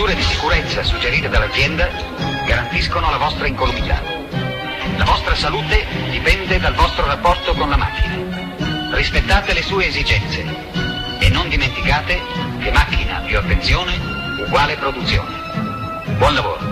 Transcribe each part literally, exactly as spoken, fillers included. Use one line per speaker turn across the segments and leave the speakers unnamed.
misure di sicurezza suggerite dall'azienda garantiscono la vostra incolumità. La vostra salute dipende dal vostro rapporto con la macchina. Rispettate le sue esigenze e non dimenticate che macchina più attenzione uguale produzione. Buon lavoro.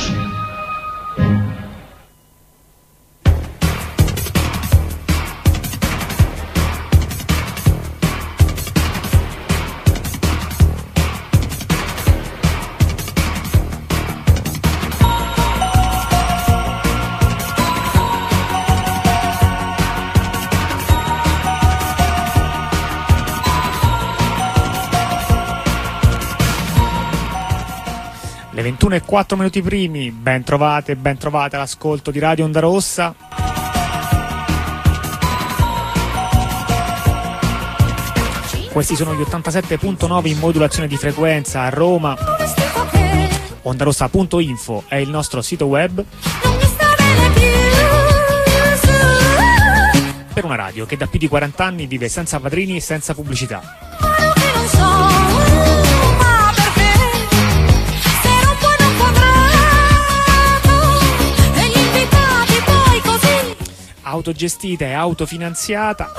Le ventuno e quattro minuti primi, ben trovate, ben trovate all'ascolto di Radio Onda Rossa. Questi sono gli ottantasette virgola nove in modulazione di frequenza a Roma. Ondarossa punto info è il nostro sito web. Per una radio che da più di quaranta anni vive senza padrini e senza pubblicità. Autogestita e autofinanziata.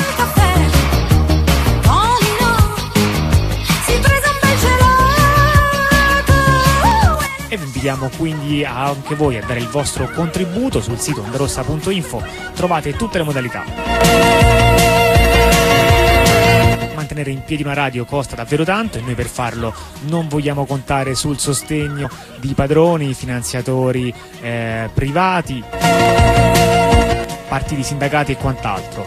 E vi invitiamo quindi anche voi a dare il vostro contributo sul sito ondarossa punto info. Trovate tutte le modalità. Mantenere in piedi una radio costa davvero tanto e noi per farlo non vogliamo contare sul sostegno di padroni, finanziatori eh, privati, partiti, sindacati e quant'altro.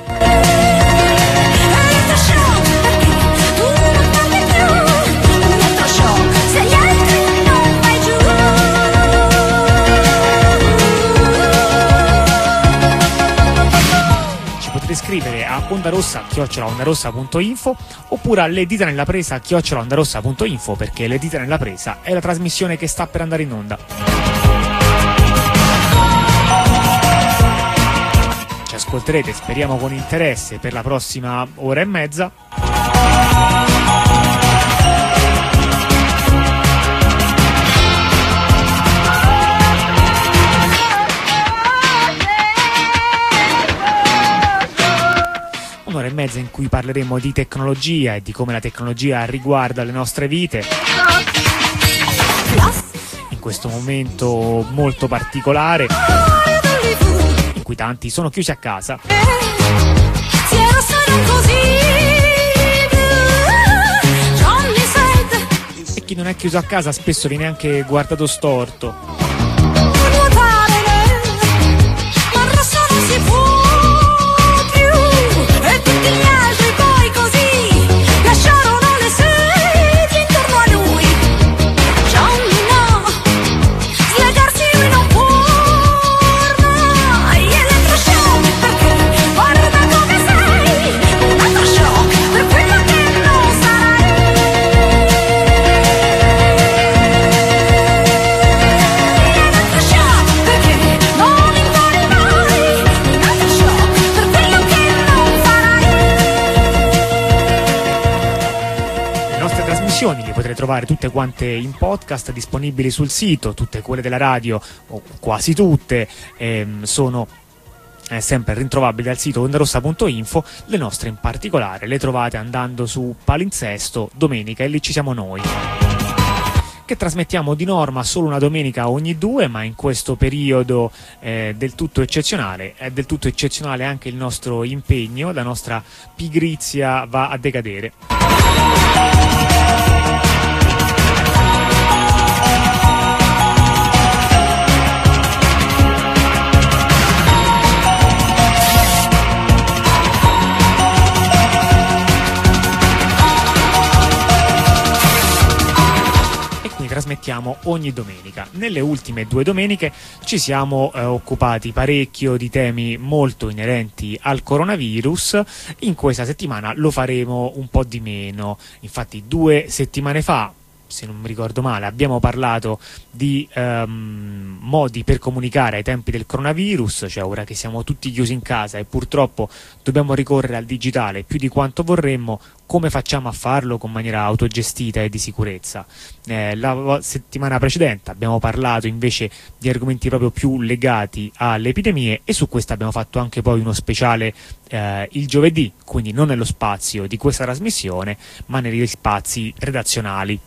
Ci potete scrivere a ondarossa chiocciola ondarossa punto info oppure alle dita nella presa chiocciola ondarossa punto info, perché le dita nella presa è la trasmissione che sta per andare in onda. Ascolterete, speriamo con interesse, per la prossima ora e mezza. Un'ora e mezza in cui parleremo di tecnologia e di come la tecnologia riguarda le nostre vite. In questo momento molto particolare, in cui tanti sono chiusi a casa. E chi non è chiuso a casa spesso viene anche guardato storto. Li potrete trovare tutte quante in podcast disponibili sul sito, tutte quelle della radio o quasi tutte ehm, sono eh, sempre ritrovabili al sito ondarossa punto info. Le nostre in particolare le trovate andando su Palinsesto domenica e lì ci siamo noi, che trasmettiamo di norma solo una domenica ogni due, ma in questo periodo eh, del tutto eccezionale è del tutto eccezionale anche il nostro impegno, la nostra pigrizia va a decadere. Trasmettiamo ogni domenica. Nelle ultime due domeniche ci siamo eh, occupati parecchio di temi molto inerenti al coronavirus. In questa settimana lo faremo un po' di meno. Infatti due settimane fa, se non mi ricordo male, abbiamo parlato di um, modi per comunicare ai tempi del coronavirus, cioè ora che siamo tutti chiusi in casa e purtroppo dobbiamo ricorrere al digitale più di quanto vorremmo. come facciamo a farlo con maniera autogestita e di sicurezza? Eh, la settimana precedente abbiamo parlato invece di argomenti proprio più legati alle epidemie, e su questo abbiamo fatto anche poi uno speciale eh, il giovedì, quindi non nello spazio di questa trasmissione ma negli spazi redazionali.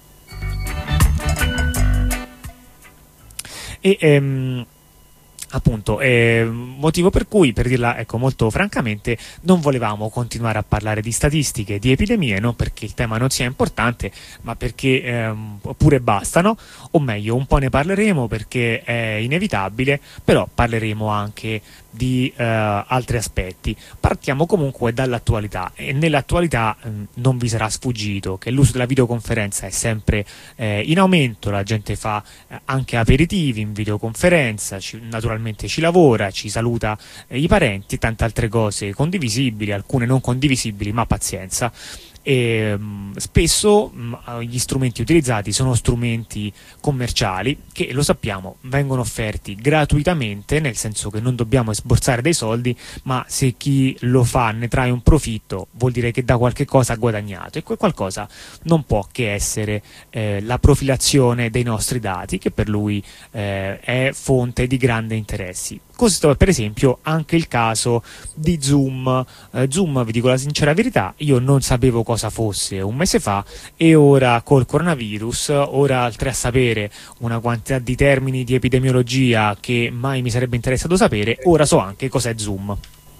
E ehm, appunto, eh, motivo per cui, per dirla ecco molto francamente, non volevamo continuare a parlare di statistiche, di epidemie, non perché il tema non sia importante, ma perché ehm, pure bastano, o meglio, un po' ne parleremo perché è inevitabile, però parleremo anche di eh, altri aspetti. Partiamo comunque dall'attualità, e nell'attualità eh, non vi sarà sfuggito che l'uso della videoconferenza è sempre eh, in aumento, la gente fa eh, anche aperitivi in videoconferenza, ci, naturalmente ci lavora, ci saluta eh, i parenti e tante altre cose condivisibili, alcune non condivisibili, ma pazienza. E, mh, spesso mh, gli strumenti utilizzati sono strumenti commerciali che, lo sappiamo, vengono offerti gratuitamente, nel senso che non dobbiamo sborsare dei soldi, ma se chi lo fa ne trae un profitto vuol dire che da qualche cosa ha guadagnato, e quel qualcosa non può che essere eh, la profilazione dei nostri dati, che per lui eh, è fonte di grande interessi. Questo è per esempio anche il caso di Zoom. Eh, Zoom, vi dico la sincera verità, io non sapevo cosa fosse un mese fa, e ora col coronavirus, ora oltre a sapere una quantità di termini di epidemiologia che mai mi sarebbe interessato sapere, ora so anche cos'è Zoom.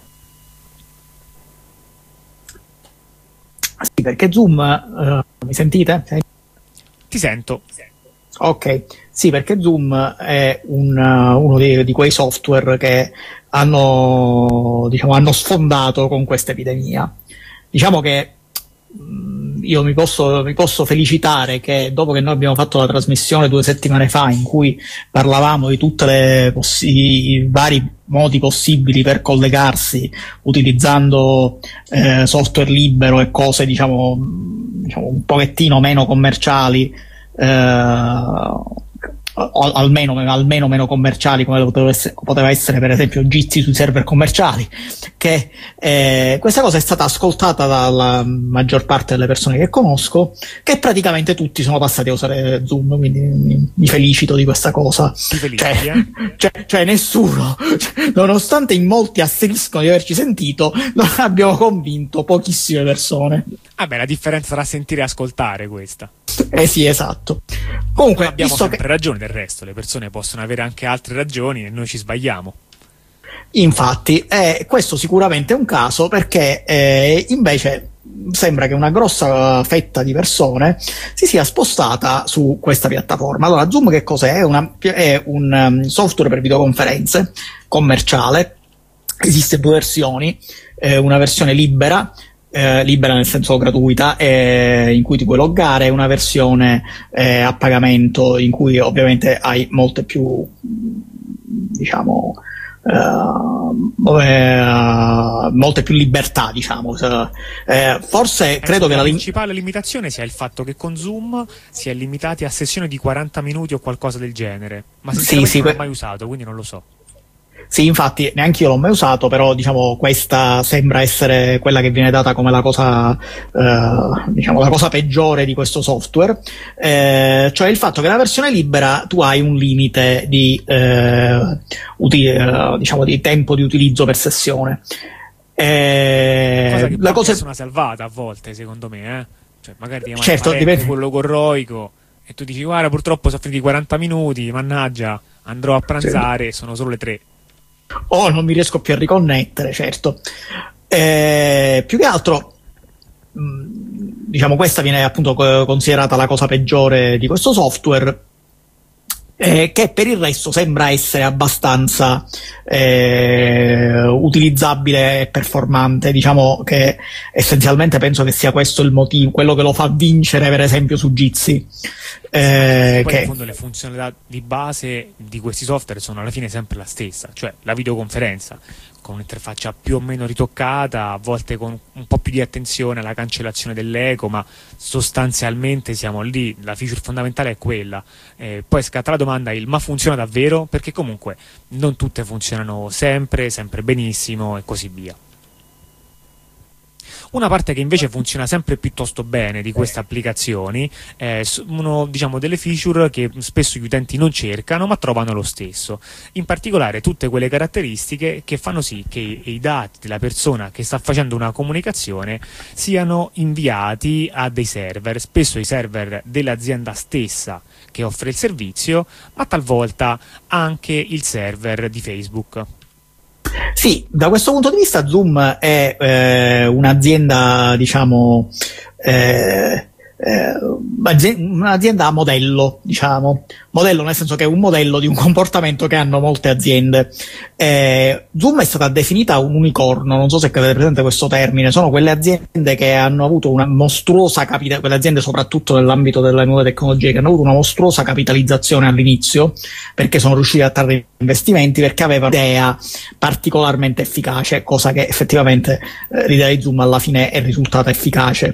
Sì, perché Zoom, uh, mi sentite?
Ti sento.
Ok, sì, perché Zoom è un, uh, uno di, di quei software che hanno, diciamo, hanno sfondato con questa epidemia. Diciamo che mh, io mi posso, mi posso felicitare che dopo che noi abbiamo fatto la trasmissione due settimane fa in cui parlavamo di tutti i vari modi possibili per collegarsi utilizzando eh, software libero e cose, diciamo, diciamo un pochettino meno commerciali, Uh, almeno, almeno meno commerciali, come poteva essere, poteva essere per esempio Jitsi sui server commerciali, che eh, questa cosa è stata ascoltata dalla maggior parte delle persone che conosco, che praticamente tutti sono passati a usare Zoom, quindi mi, mi felicito di questa cosa.
Felici,
cioè,
eh?
cioè, cioè nessuno, cioè, nonostante in molti asseriscono di averci sentito, non abbiamo convinto pochissime persone.
Vabbè, la differenza tra sentire e ascoltare, questa.
Eh sì, esatto. Comunque,
non abbiamo sempre
che...
ragione, del resto le persone possono avere anche altre ragioni e noi ci sbagliamo.
Infatti, eh, questo sicuramente è un caso, perché eh, invece sembra che una grossa fetta di persone si sia spostata su questa piattaforma. Allora, Zoom che cos'è? È, una, è un um, software per videoconferenze commerciale. Esiste due versioni, eh, una versione libera, Eh, libera nel senso gratuita, eh, in cui ti puoi loggare, una versione eh, a pagamento in cui ovviamente hai molte più, diciamo, eh, eh, molte più libertà, diciamo. Eh, forse
eh,
credo che
la
la
principale limitazione sia il fatto che con Zoom si è limitati a sessioni di quaranta minuti o qualcosa del genere, ma sinceramente
sì, sì,
non l'ho mai usato, quindi non lo so.
Sì, infatti neanche io l'ho mai usato, però diciamo questa sembra essere quella che viene data come la cosa, eh, diciamo, la cosa peggiore di questo software, eh, cioè il fatto che nella versione libera tu hai un limite di, eh, uti- eh, diciamo, di tempo di utilizzo per sessione. Eh,
cosa che
la cosa
è una salvata a volte, secondo me, eh? Cioè, magari ti chiama
certo,
il parente,
dipende...
quello corroico, e tu dici guarda, purtroppo sono finiti quaranta minuti, mannaggia, andrò a pranzare, sì. Sono solo le tre.
Oh, non mi riesco più a riconnettere, certo. Eh, più che altro, mh, diciamo, questa viene appunto considerata la cosa peggiore di questo software, eh, che per il resto sembra essere abbastanza eh, utilizzabile e performante. Diciamo che essenzialmente penso che sia questo il motivo, quello che lo fa vincere per esempio su Jitsi. Eh,
poi
che...
in fondo le funzionalità di base di questi software sono alla fine sempre la stessa, cioè la videoconferenza con un'interfaccia più o meno ritoccata, a volte con un po' più di attenzione alla cancellazione dell'eco, ma sostanzialmente siamo lì, la feature fondamentale è quella. Eh, poi scatta la domanda, il ma funziona davvero? Perché comunque non tutte funzionano sempre, sempre benissimo e così via. Una parte che invece funziona sempre piuttosto bene di queste applicazioni è uno, diciamo, delle feature che spesso gli utenti non cercano ma trovano lo stesso, in particolare tutte quelle caratteristiche che fanno sì che i dati della persona che sta facendo una comunicazione siano inviati a dei server, spesso i server dell'azienda stessa che offre il servizio, ma talvolta anche il server di Facebook.
Sì, da questo punto di vista Zoom è eh, un'azienda, diciamo, eh, eh, un'azienda a modello, diciamo, modello nel senso che è un modello di un comportamento che hanno molte aziende. Eh, Zoom è stata definita un unicorno, non so se avete presente questo termine, sono quelle aziende che hanno avuto una mostruosa capitalizzazione, quelle aziende soprattutto nell'ambito delle nuove tecnologie, che hanno avuto una mostruosa capitalizzazione all'inizio, perché sono riusciti a trarre investimenti, perché avevano un'idea particolarmente efficace, cosa che effettivamente eh, l'idea di Zoom alla fine è risultata efficace.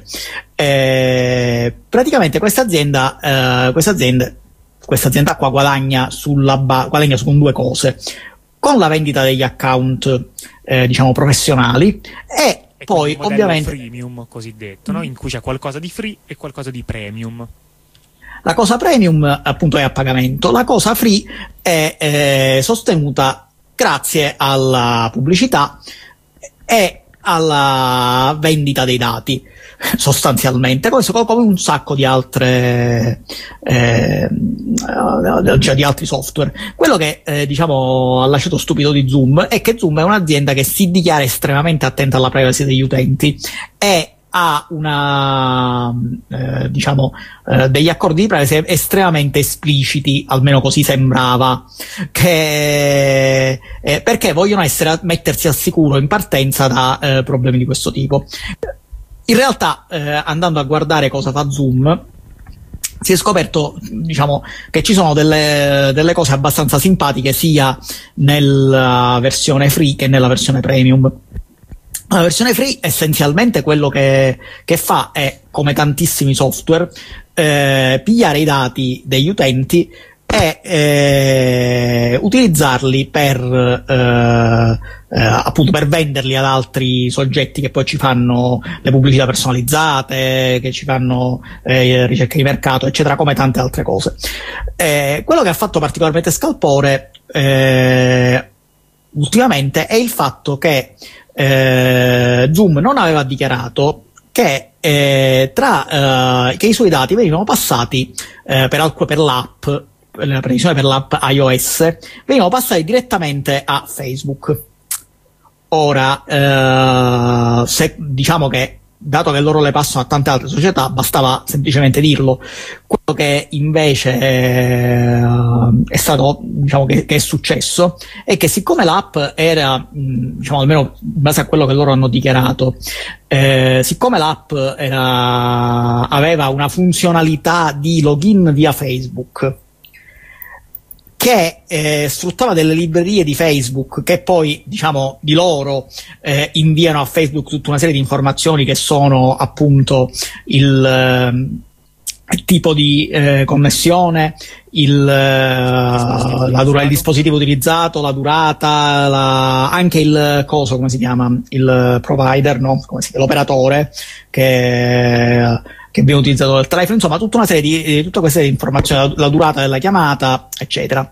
Eh, praticamente questa azienda, eh, questa azienda, questa azienda qua guadagna sulla ba- guadagna su due cose: con la vendita degli account, eh, diciamo, professionali, e, e poi ovviamente
freemium cosiddetto, no? In cui c'è qualcosa di free e qualcosa di premium.
La cosa premium appunto è a pagamento, la cosa free è eh, sostenuta grazie alla pubblicità e alla vendita dei dati, sostanzialmente, come, come un sacco di altre eh, cioè di altri software. Quello che eh, diciamo ha lasciato stupido di Zoom è che Zoom è un'azienda che si dichiara estremamente attenta alla privacy degli utenti e ha una eh, diciamo eh, degli accordi di privacy estremamente espliciti, almeno così sembrava, che eh, perché vogliono essere mettersi al sicuro in partenza da eh, problemi di questo tipo. In realtà, eh, andando a guardare cosa fa Zoom, si è scoperto, diciamo, che ci sono delle, delle cose abbastanza simpatiche sia nella versione free che nella versione premium. La versione free essenzialmente quello che, che fa è, come tantissimi software, eh, pigliare i dati degli utenti e eh, utilizzarli per eh, eh, appunto per venderli ad altri soggetti che poi ci fanno le pubblicità personalizzate, che ci fanno eh, ricerche di mercato, eccetera, come tante altre cose. Eh, quello che ha fatto particolarmente scalpore eh, ultimamente è il fatto che eh, Zoom non aveva dichiarato che eh, tra eh, che i suoi dati venivano passati eh, per, alc- per l'app la previsione per l'app iOS venivano passati direttamente a Facebook. Ora, eh, se diciamo che dato che loro le passano a tante altre società, bastava semplicemente dirlo. Quello che invece eh, è stato, diciamo, che, che è successo è che siccome l'app era, mh, diciamo, almeno in base a quello che loro hanno dichiarato, eh, siccome l'app era, aveva una funzionalità di login via Facebook che eh, sfruttava delle librerie di Facebook che poi, diciamo, di loro eh, inviano a Facebook tutta una serie di informazioni che sono appunto il, eh, il tipo di eh, connessione, il, eh, la dura, il dispositivo utilizzato, la durata, la, anche il coso, come si chiama, il provider, no? Come si chiama, l'operatore che che viene utilizzato dal telefono, insomma tutta una serie di, di tutta questa informazione, la, la durata della chiamata, eccetera.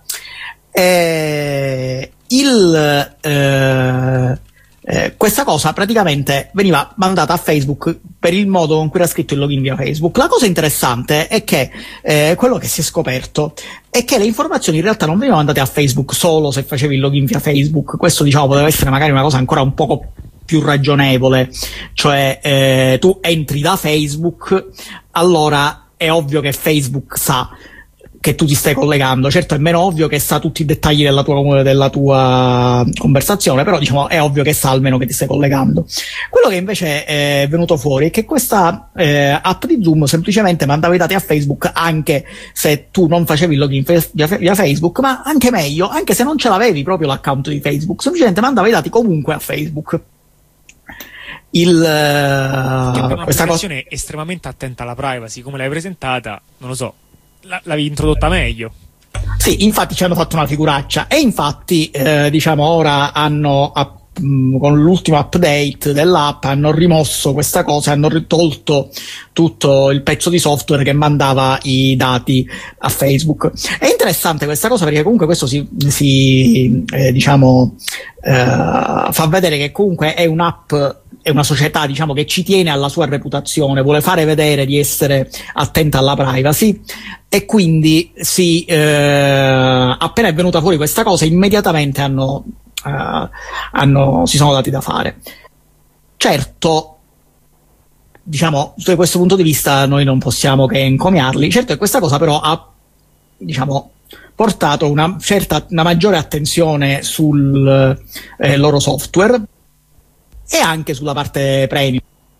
E il, eh, eh, questa cosa praticamente veniva mandata a Facebook per il modo con cui era scritto il login via Facebook. La cosa interessante è che eh, quello che si è scoperto è che le informazioni in realtà non venivano mandate a Facebook solo se facevi il login via Facebook. Questo, diciamo, poteva essere magari una cosa ancora un poco più ragionevole, cioè eh, tu entri da Facebook, allora è ovvio che Facebook sa che tu ti stai collegando. Certo è meno ovvio che sa tutti i dettagli della tua, della tua conversazione, però diciamo è ovvio che sa almeno che ti stai collegando. Quello che invece è venuto fuori è che questa eh, app di Zoom semplicemente mandava i dati a Facebook anche se tu non facevi il login fe- via, via Facebook, ma anche meglio, anche se non ce l'avevi proprio l'account di Facebook, semplicemente mandava i dati comunque a Facebook. Il, uh,
è una
questa
cosa estremamente attenta alla privacy, come l'hai presentata, non lo so, l- l'avevi introdotta meglio. Sì,
infatti ci hanno fatto una figuraccia e infatti eh, diciamo ora hanno, mh, con l'ultimo update dell'app hanno rimosso questa cosa e hanno tolto tutto il pezzo di software che mandava i dati a Facebook. È interessante questa cosa perché comunque questo si, si eh, diciamo eh, fa vedere che comunque è un'app, è una società, diciamo, che ci tiene alla sua reputazione, vuole fare vedere di essere attenta alla privacy, e quindi sì, eh, appena è venuta fuori questa cosa immediatamente hanno, eh, hanno si sono dati da fare. Certo, diciamo, da questo punto di vista noi non possiamo che encomiarli. Certo che questa cosa però ha, diciamo, portato una certa, una maggiore attenzione sul eh, loro software e anche sulla parte premium.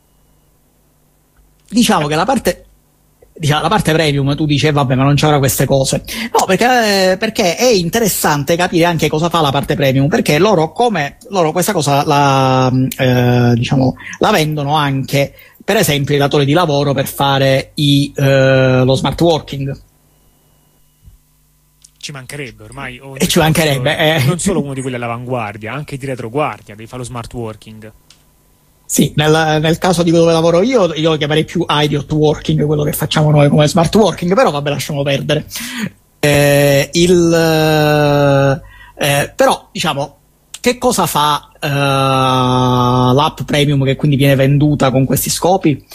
Diciamo che la parte, diciamo, la parte premium tu dici, eh, vabbè, ma non c'avrà queste cose. No, perché, perché è interessante capire anche cosa fa la parte premium, perché loro, come loro questa cosa la, eh, diciamo, la vendono anche, per esempio, ai datori di lavoro per fare i, eh, lo smart working.
Ci mancherebbe ormai.
E ci mancherebbe. Eh.
Non solo uno di quelli all'avanguardia, anche di retroguardia, devi fare lo smart working.
Sì, nel, nel caso di dove lavoro io, io lo chiamerei più idiot working, quello che facciamo noi come smart working, però vabbè, lasciamo perdere. Eh, il, eh, però, diciamo, che cosa fa eh, l'app premium che quindi viene venduta con questi scopi?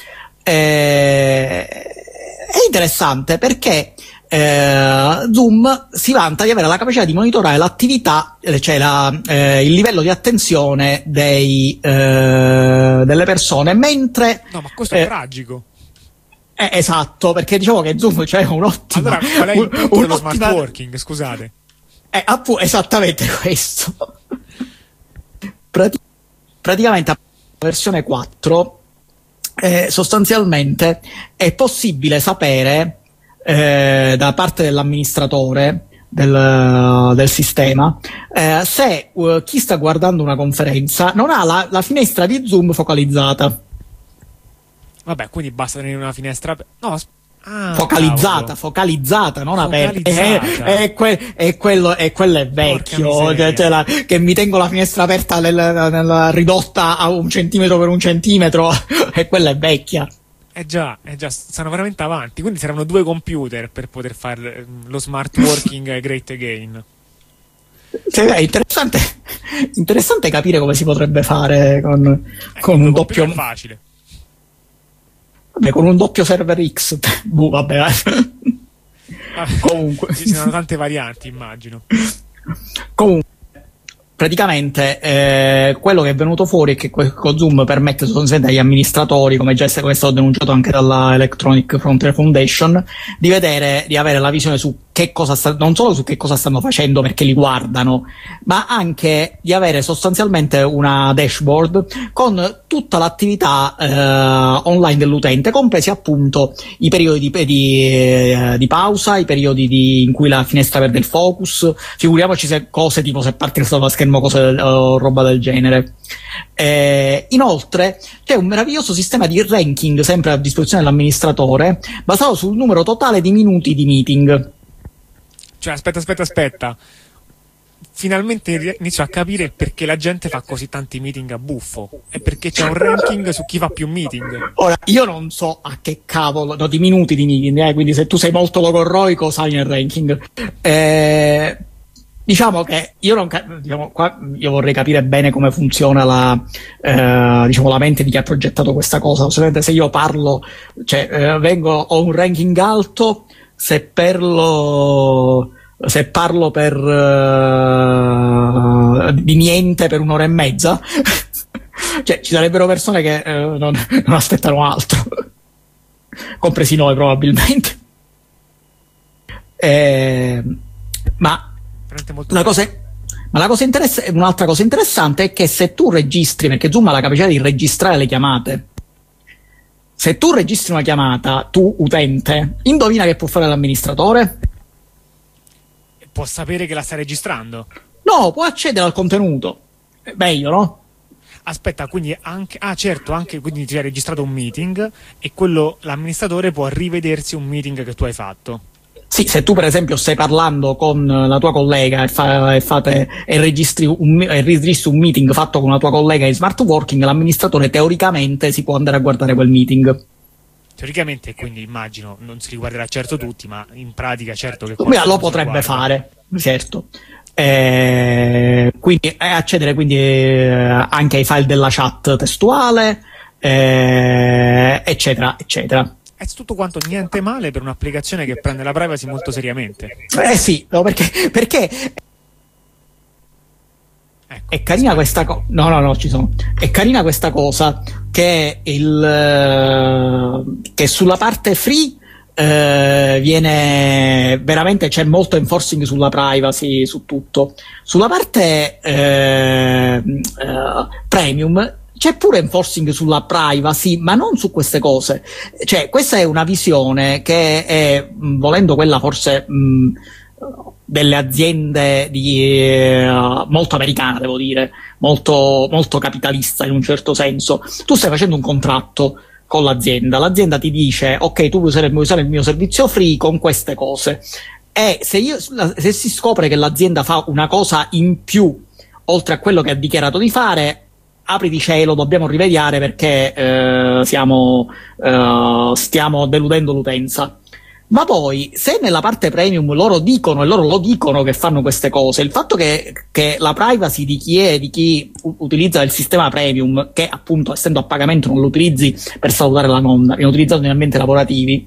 Eh, è interessante perché Eh, Zoom si vanta di avere la capacità di monitorare l'attività, cioè la, eh, il livello di attenzione dei, eh, delle persone, mentre...
No, ma questo
eh,
è tragico.
Eh, esatto, perché diciamo che Zoom c'è cioè un ottimo...
Allora, qual è il punto un, dello smart working, scusate?
Eh, appunto, esattamente questo. Prati- praticamente a versione quattro eh, sostanzialmente è possibile sapere Eh, da parte dell'amministratore del, del sistema eh, se uh, chi sta guardando una conferenza non ha la, la finestra di Zoom focalizzata.
Vabbè, quindi basta tenere una finestra aperta. No, ah,
focalizzata,
cavolo.
focalizzata, non aperta.
Focalizzata.
E eh, que- eh, quello, eh, quello è vecchio, cioè, cioè, la, che mi tengo la finestra aperta nel, nel, ridotta a un centimetro per un centimetro, e quella è vecchia.
Eh già, eh già, stanno veramente avanti, quindi saranno due computer per poter fare lo smart working great again.
Cioè, è interessante, interessante capire come si potrebbe fare con,
eh,
con un doppio...
È facile.
Vabbè, con un doppio server X. Buh, vabbè.
vabbè. Comunque. Ci saranno tante varianti, immagino.
Comunque. Praticamente eh, quello che è venuto fuori è che con Zoom permette sostanzialmente agli amministratori, come già è stato denunciato anche dalla Electronic Frontier Foundation, di vedere, di avere la visione su che cosa sta, non solo su che cosa stanno facendo perché li guardano, ma anche di avere sostanzialmente una dashboard con tutta l'attività eh, online dell'utente, compresi appunto i periodi di, di, eh, di pausa, i periodi di, in cui la finestra perde il focus, figuriamoci se cose tipo se parte dalla schermo, cose o roba del genere. Eh, inoltre c'è un meraviglioso sistema di ranking sempre a disposizione dell'amministratore basato sul numero totale di minuti di meeting.
Cioè, aspetta, aspetta, aspetta. Finalmente inizio a capire perché la gente fa così tanti meeting a buffo. È perché c'è un ranking su chi fa più meeting.
Ora, io non so a che cavolo, no, di minuti di meeting, eh, quindi se tu sei molto logorroico sai nel ranking. Eh, diciamo che io non diciamo, qua io vorrei capire bene come funziona la, eh, diciamo, la mente di chi ha progettato questa cosa. Ovviamente se io parlo, cioè eh, vengo, ho un ranking alto, se parlo se parlo per uh, di niente per un'ora e mezza, cioè ci sarebbero persone che uh, non, non aspettano altro, compresi noi probabilmente. Eh, ma la cosa è, ma la cosa interessa, un'altra cosa interessante è che se tu registri, perché Zoom ha la capacità di registrare le chiamate, se tu registri una chiamata, tu utente, indovina che può fare l'amministratore?
Può sapere che la sta registrando?
No, può accedere al contenuto. È meglio, no?
Aspetta, quindi anche... Ah, certo, anche quindi ti hai registrato un meeting e quello, l'amministratore può rivedersi un meeting che tu hai fatto.
Sì, se tu per esempio stai parlando con la tua collega e, fa, e, fate, e, registri un, e registri un meeting fatto con una tua collega in smart working, l'amministratore teoricamente si può andare a guardare quel meeting.
Teoricamente, quindi immagino, non si riguarderà certo tutti, ma in pratica certo che
Beh, lo potrebbe fare, certo. Eh, quindi accedere quindi eh, anche ai file della chat testuale, eh, eccetera, eccetera.
È tutto quanto niente male per un'applicazione che prende la privacy molto seriamente.
Eh sì, no, perché, perché ecco, è carina questa cosa. No, no, no, ci sono. È carina questa cosa che il che sulla parte free eh, viene veramente, c'è molto enforcing sulla privacy, su tutto. Sulla parte eh, eh, premium c'è pure enforcing sulla privacy, ma non su queste cose. Cioè, questa è una visione che è, mh, volendo quella forse mh, delle aziende di, uh, molto americana, devo dire, molto, molto capitalista in un certo senso. Tu stai facendo un contratto con l'azienda, l'azienda ti dice ok, tu vuoi usare, vuoi usare il mio servizio free con queste cose, e se, io, se si scopre che l'azienda fa una cosa in più oltre a quello che ha dichiarato di fare, apri di cielo, dobbiamo rivediare perché eh, siamo, eh, stiamo deludendo l'utenza. Ma poi, se nella parte premium loro dicono, e loro lo dicono che fanno queste cose, il fatto che, che la privacy di chi è, di chi u- utilizza il sistema premium, che appunto essendo a pagamento non lo utilizzi per salutare la nonna, viene utilizzato in ambienti lavorativi,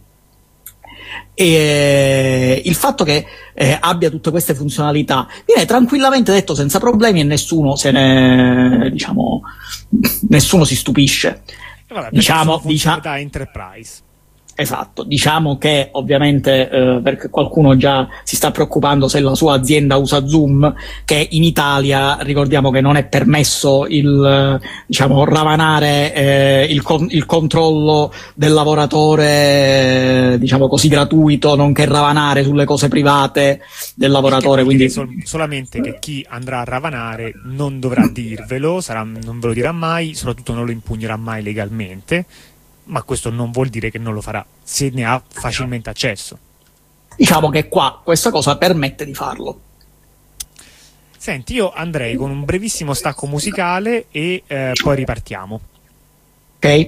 e il fatto che eh, abbia tutte queste funzionalità viene tranquillamente detto senza problemi e nessuno se ne, diciamo, nessuno si stupisce.
E vabbè,
diciamo,
diciamo enterprise.
Esatto, diciamo che ovviamente eh, perché qualcuno già si sta preoccupando se la sua azienda usa Zoom, che in Italia ricordiamo che non è permesso il diciamo ravanare eh, il, con- il controllo del lavoratore eh, diciamo così gratuito, nonché ravanare sulle cose private del lavoratore. Quindi
sol- solamente che chi andrà a ravanare non dovrà dirvelo, sarà, non ve lo dirà mai, soprattutto non lo impugnerà mai legalmente. Ma questo non vuol dire che non lo farà, se ne ha facilmente accesso.
Diciamo che qua questa cosa permette di farlo.
Senti, io andrei con un brevissimo stacco musicale e eh, poi ripartiamo.
Ok?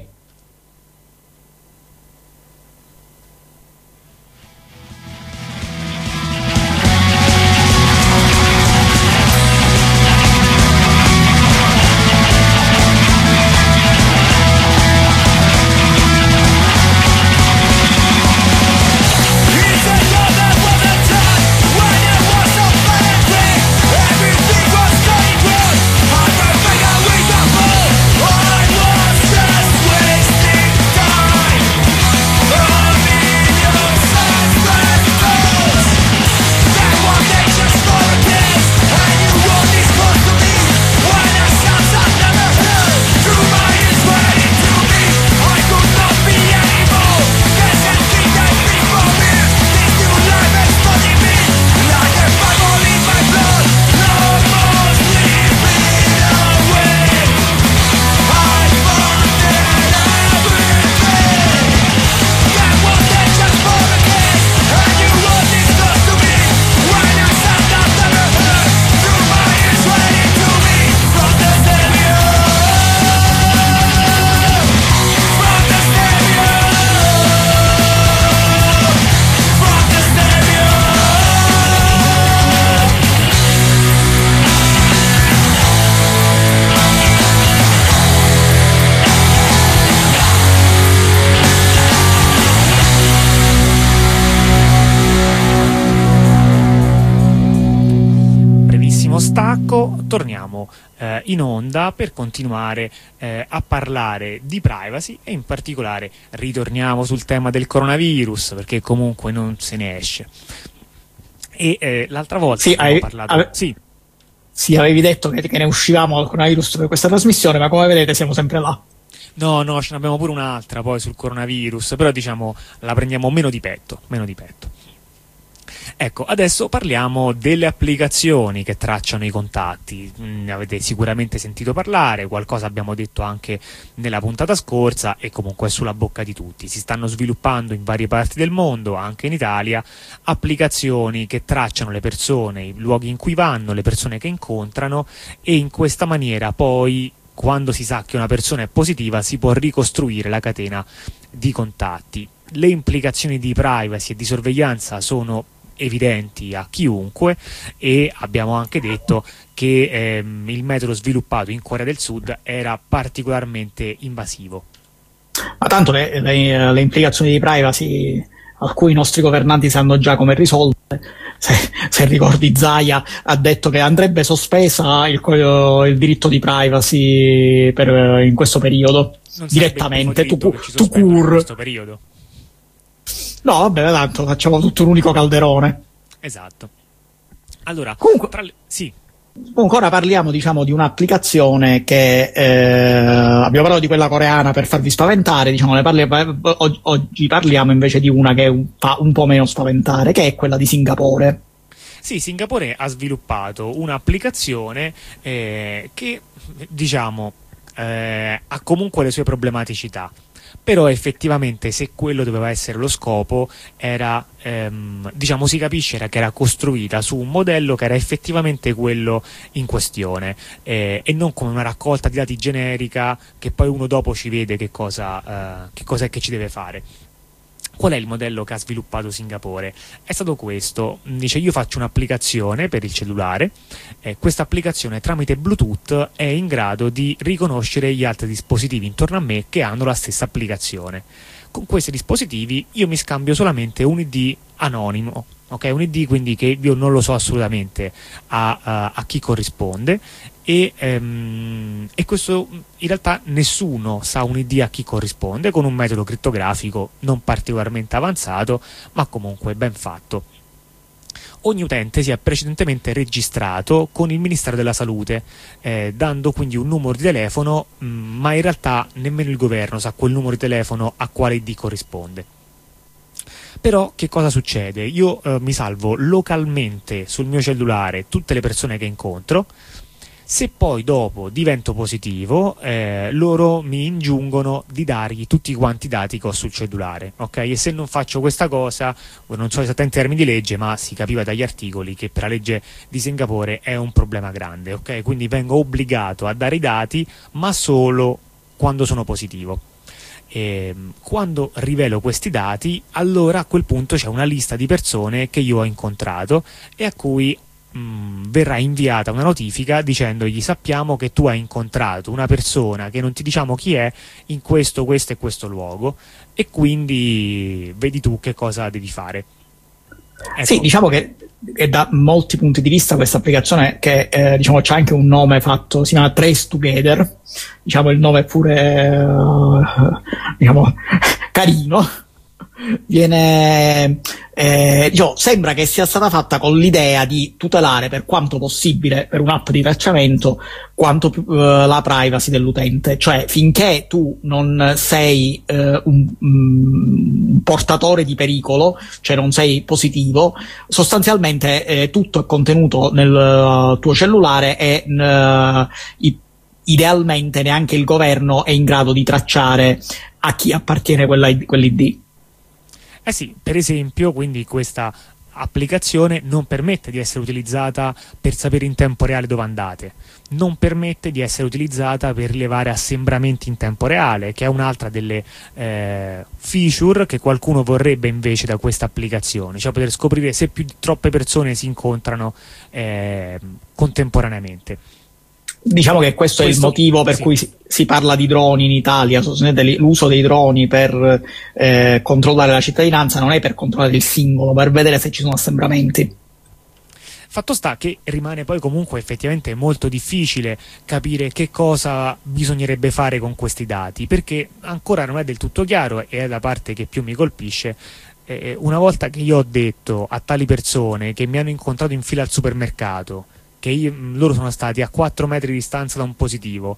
Stacco, torniamo eh, in onda per continuare eh, a parlare di privacy e in particolare ritorniamo sul tema del coronavirus, perché comunque non se ne esce. E eh, l'altra volta
sì,
abbiamo
hai,
parlato
ave-
sì.
sì, avevi detto che, che ne uscivamo dal coronavirus per questa trasmissione, ma come vedete siamo sempre là.
No, no, ce ne abbiamo pure un'altra poi sul coronavirus, però diciamo la prendiamo meno di petto, meno di petto. Ecco, adesso parliamo delle applicazioni che tracciano i contatti. Ne avete sicuramente sentito parlare, qualcosa abbiamo detto anche nella puntata scorsa e comunque è sulla bocca di tutti. Si stanno sviluppando in varie parti del mondo, anche in Italia, applicazioni che tracciano le persone, i luoghi in cui vanno, le persone che incontrano, e in questa maniera poi, quando si sa che una persona è positiva, si può ricostruire la catena di contatti. Le implicazioni di privacy e di sorveglianza sono evidenti a chiunque, e abbiamo anche detto che ehm, il metodo sviluppato in Corea del Sud era particolarmente invasivo.
Ma tanto le, le, le implicazioni di privacy alcuni nostri governanti sanno già come risolvere. Se, se ricordi, Zaia ha detto che andrebbe sospesa il, il diritto di privacy per, in questo periodo, non direttamente, tu, tu cur. In questo periodo. No, vabbè, tanto facciamo tutto un unico calderone.
Esatto. Allora,
comunque,
tra le... sì.
Comunque ora parliamo, diciamo, di un'applicazione che eh, abbiamo parlato di quella coreana per farvi spaventare, diciamo, ne parli, oggi parliamo invece di una che fa un po' meno spaventare, che è quella di Singapore.
Sì, Singapore ha sviluppato un'applicazione eh, che, diciamo, eh, ha comunque le sue problematicità. Però effettivamente, se quello doveva essere lo scopo, era, ehm, diciamo, si capisce era che era costruita su un modello che era effettivamente quello in questione, eh, e non come una raccolta di dati generica che poi uno dopo ci vede che cosa, eh, che cosa è che ci deve fare. Qual è il modello che ha sviluppato Singapore? È stato questo: dice, io faccio un'applicazione per il cellulare, eh, questa applicazione tramite Bluetooth è in grado di riconoscere gli altri dispositivi intorno a me che hanno la stessa applicazione. Con questi dispositivi io mi scambio solamente un I D anonimo, ok? Un I D quindi che io non lo so assolutamente a, a, a chi corrisponde, e, ehm, e questo in realtà nessuno sa un I D a chi corrisponde, con un metodo crittografico non particolarmente avanzato, ma comunque ben fatto. Ogni utente si è precedentemente registrato con il Ministero della Salute, eh, dando quindi un numero di telefono, mh, ma in realtà nemmeno il governo sa quel numero di telefono a quale I D corrisponde. Però che cosa succede? Io eh, mi salvo localmente sul mio cellulare tutte le persone che incontro. Se poi dopo divento positivo, eh, loro mi ingiungono di dargli tutti quanti i dati che ho sul cellulare, ok? E se non faccio questa cosa, non so esattamente i termini di legge, ma si capiva dagli articoli che per la legge di Singapore è un problema grande, ok? Quindi vengo obbligato a dare i dati, ma solo quando sono positivo. E quando rivelo questi dati, allora a quel punto c'è una lista di persone che io ho incontrato e a cui mh, verrà inviata una notifica dicendogli: sappiamo che tu hai incontrato una persona che non ti diciamo chi è in questo, questo e questo luogo, e quindi vedi tu che cosa devi fare. Ecco.
Sì, diciamo che è da molti punti di vista questa applicazione, che eh, diciamo c'ha anche un nome fatto, si chiama Trace Together, diciamo il nome è pure uh, diciamo carino, viene eh, diciamo, sembra che sia stata fatta con l'idea di tutelare per quanto possibile, per un'app di tracciamento, quanto più uh, la privacy dell'utente, cioè finché tu non sei uh, un, un portatore di pericolo, cioè non sei positivo, sostanzialmente eh, tutto è contenuto nel uh, tuo cellulare e uh, i, idealmente neanche il governo è in grado di tracciare a chi appartiene quell'I D.
Eh sì, per esempio, quindi questa applicazione non permette di essere utilizzata per sapere in tempo reale dove andate, non permette di essere utilizzata per rilevare assembramenti in tempo reale, che è un'altra delle eh, feature che qualcuno vorrebbe invece da questa applicazione, cioè poter scoprire se più di troppe persone si incontrano eh, contemporaneamente.
Diciamo che questo, questo è il motivo per sì. cui si, si parla di droni in Italia. L'uso dei droni per eh, controllare la cittadinanza non è per controllare il singolo, per vedere se ci sono assembramenti.
Fatto sta che rimane poi comunque effettivamente molto difficile capire che cosa bisognerebbe fare con questi dati, perché ancora non è del tutto chiaro, e è la parte che più mi colpisce. Eh, una volta che io ho detto a tali persone che mi hanno incontrato in fila al supermercato che io, loro sono stati a quattro metri di distanza da un positivo,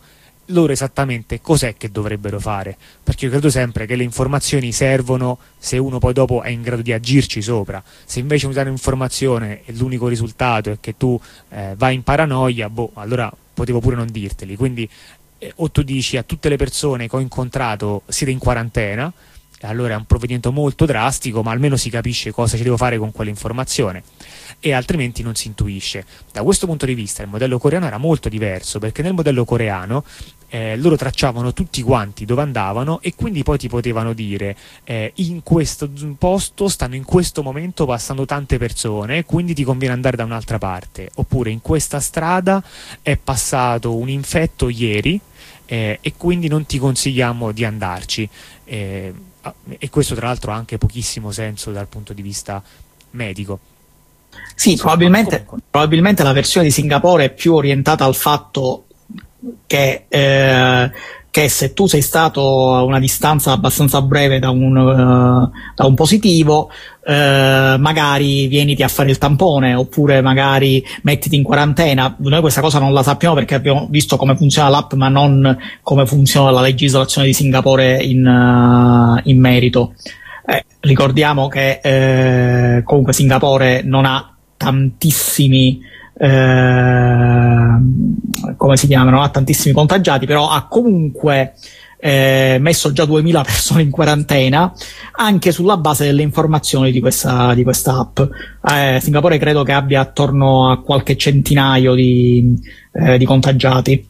loro esattamente cos'è che dovrebbero fare, perché io credo sempre che le informazioni servono se uno poi dopo è in grado di agirci sopra. Se invece usare un'informazione e l'unico risultato è che tu eh, vai in paranoia, boh, allora potevo pure non dirteli. Quindi eh, o tu dici a tutte le persone che ho incontrato siete in quarantena, allora è un provvedimento molto drastico, ma almeno si capisce cosa ci devo fare con quell'informazione, e altrimenti non si intuisce. Da questo punto di vista il modello coreano era molto diverso, perché nel modello coreano eh, loro tracciavano tutti quanti dove andavano, e quindi poi ti potevano dire eh, in questo posto stanno in questo momento passando tante persone, quindi ti conviene andare da un'altra parte, oppure in questa strada è passato un infetto ieri eh, e quindi non ti consigliamo di andarci. Eh, e questo tra l'altro ha anche pochissimo senso dal punto di vista medico.
Sì, probabilmente, probabilmente la versione di Singapore è più orientata al fatto che, eh, che se tu sei stato a una distanza abbastanza breve da un, uh, da un positivo, eh, magari vieniti a fare il tampone, oppure magari mettiti in quarantena. Noi questa cosa non la sappiamo perché abbiamo visto come funziona l'app, ma non come funziona la legislazione di Singapore in, uh, in merito. Eh, ricordiamo che eh, comunque Singapore non ha tantissimi eh, come si chiamano, non ha tantissimi contagiati, però ha comunque eh, messo già duemila persone in quarantena anche sulla base delle informazioni di questa, di questa app. Eh, Singapore credo che abbia attorno a qualche centinaio di, eh, di contagiati.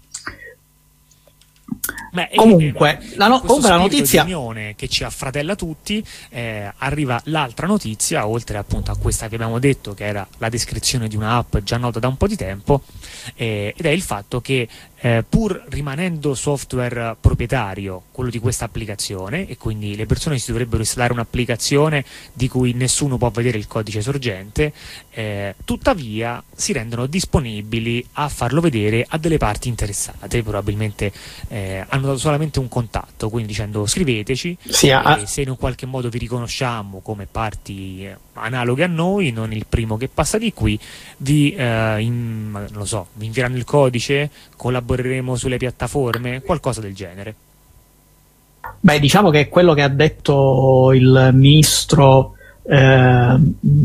Beh,
comunque,
eh,
la, no- comunque la notizia
di unione che ci affratella tutti, eh, arriva l'altra notizia, oltre appunto a questa che abbiamo detto, che era la descrizione di una app già nota da un po' di tempo, eh, ed è il fatto che eh, pur rimanendo software proprietario quello di questa applicazione, e quindi le persone si dovrebbero installare un'applicazione di cui nessuno può vedere il codice sorgente, eh, tuttavia si rendono disponibili a farlo vedere a delle parti interessate. Probabilmente eh, hanno dato solamente un contatto, quindi dicendo scriveteci,
sì,
e se in un qualche modo vi riconosciamo come parti eh, analoghe a noi, non il primo che passa di qui, vi, eh, in, non lo so, vi invieranno il codice, collaboreremo sulle piattaforme, qualcosa del genere.
Beh, diciamo che quello che ha detto il ministro eh,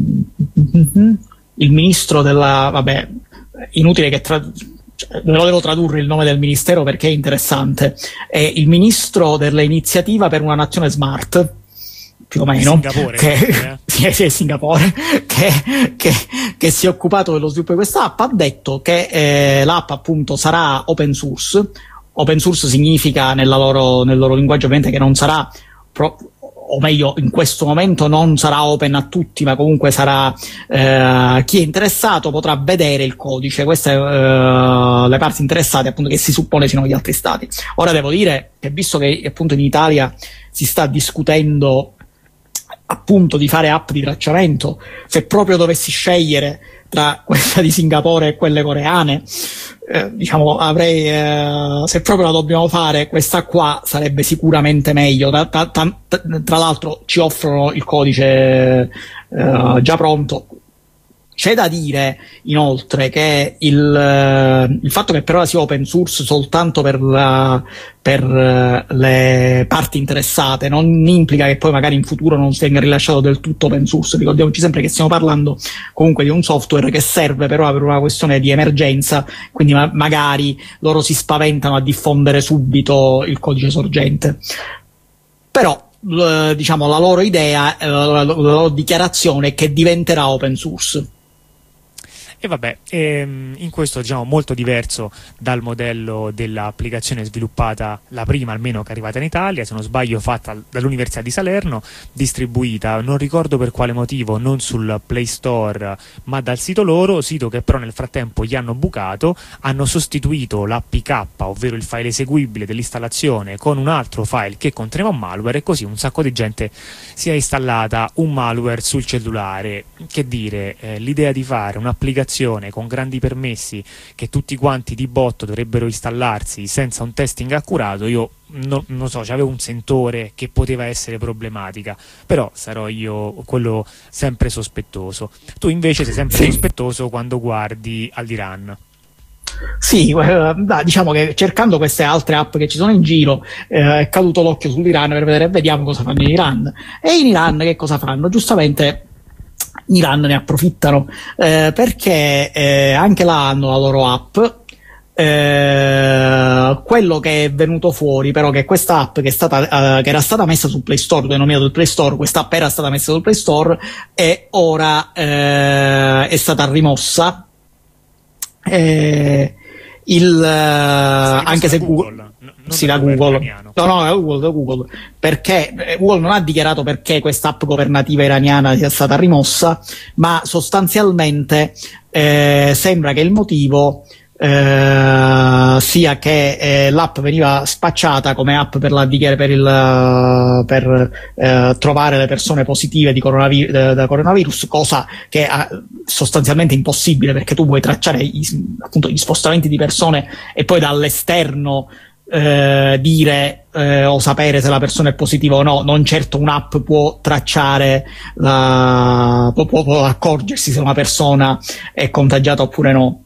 il ministro della, vabbè, inutile che tra, cioè, non lo devo tradurre il nome del ministero perché è interessante, è il ministro dell'iniziativa per una nazione smart, più o meno,
Singapore,
che,
eh?
sì, sì, Singapore, che, che, che si è occupato dello sviluppo di questa app, ha detto che eh, l'app appunto sarà open source. Open source significa nella loro, nel loro linguaggio ovviamente che non sarà, pro, o meglio in questo momento non sarà open a tutti, ma comunque sarà eh, chi è interessato potrà vedere il codice. Queste eh, le parti interessate appunto che si suppone siano gli altri stati. Ora devo dire che visto che appunto in Italia si sta discutendo appunto di fare app di tracciamento, se proprio dovessi scegliere tra quella di Singapore e quelle coreane, eh, diciamo avrei eh, se proprio la dobbiamo fare, questa qua sarebbe sicuramente meglio. Tra, tra, tra, tra l'altro ci offrono il codice eh, già pronto. C'è da dire inoltre che il, il fatto che per ora sia open source soltanto per, la, per le parti interessate non implica che poi magari in futuro non venga rilasciato del tutto open source. Ricordiamoci sempre che stiamo parlando comunque di un software che serve però per una questione di emergenza, quindi ma- magari loro si spaventano a diffondere subito il codice sorgente. Però l- diciamo la loro idea, eh, la, la loro dichiarazione è che diventerà open source.
E vabbè, ehm, in questo diciamo molto diverso dal modello dell'applicazione sviluppata, la prima almeno che è arrivata in Italia, se non sbaglio fatta dall'Università di Salerno, distribuita, non ricordo per quale motivo, non sul Play Store ma dal sito loro, sito che però nel frattempo gli hanno bucato, hanno sostituito l'A P K, ovvero il file eseguibile dell'installazione, con un altro file che conteneva un malware, e così un sacco di gente si è installata un malware sul cellulare. Che dire, eh, l'idea di fare un'applicazione con grandi permessi che tutti quanti di botto dovrebbero installarsi senza un testing accurato, io non, non so, c'avevo un sentore che poteva essere problematica, però sarò io quello sempre sospettoso. Tu invece sei sempre
sì.
sospettoso quando guardi all'Iran.
Sì, eh, diciamo che cercando queste altre app che ci sono in giro eh, è caduto l'occhio sull'Iran per vedere vediamo cosa fanno in Iran. E in Iran che cosa fanno? Giustamente in Iran ne approfittano eh, perché eh, anche là hanno la loro app. Eh, quello che è venuto fuori però che questa app che, è stata, uh, che era stata messa sul Play Store, denominato il Play Store, questa app era stata messa sul Play Store e ora eh, è stata rimossa. Eh, il, uh, anche se Google, Google no, sì, da Google, no, no, da Google, da Google, perché Google non ha dichiarato perché questa app governativa iraniana sia stata rimossa, ma sostanzialmente eh, sembra che il motivo Eh, sia che eh, l'app veniva spacciata come app per, la, per, il, per eh, trovare le persone positive di coronavirus, da, da coronavirus, cosa che è sostanzialmente impossibile perché tu puoi tracciare i, appunto, gli spostamenti di persone e poi dall'esterno eh, dire eh, o sapere se la persona è positiva o no. Non certo un'app può tracciare la, può, può accorgersi se una persona è contagiata oppure no.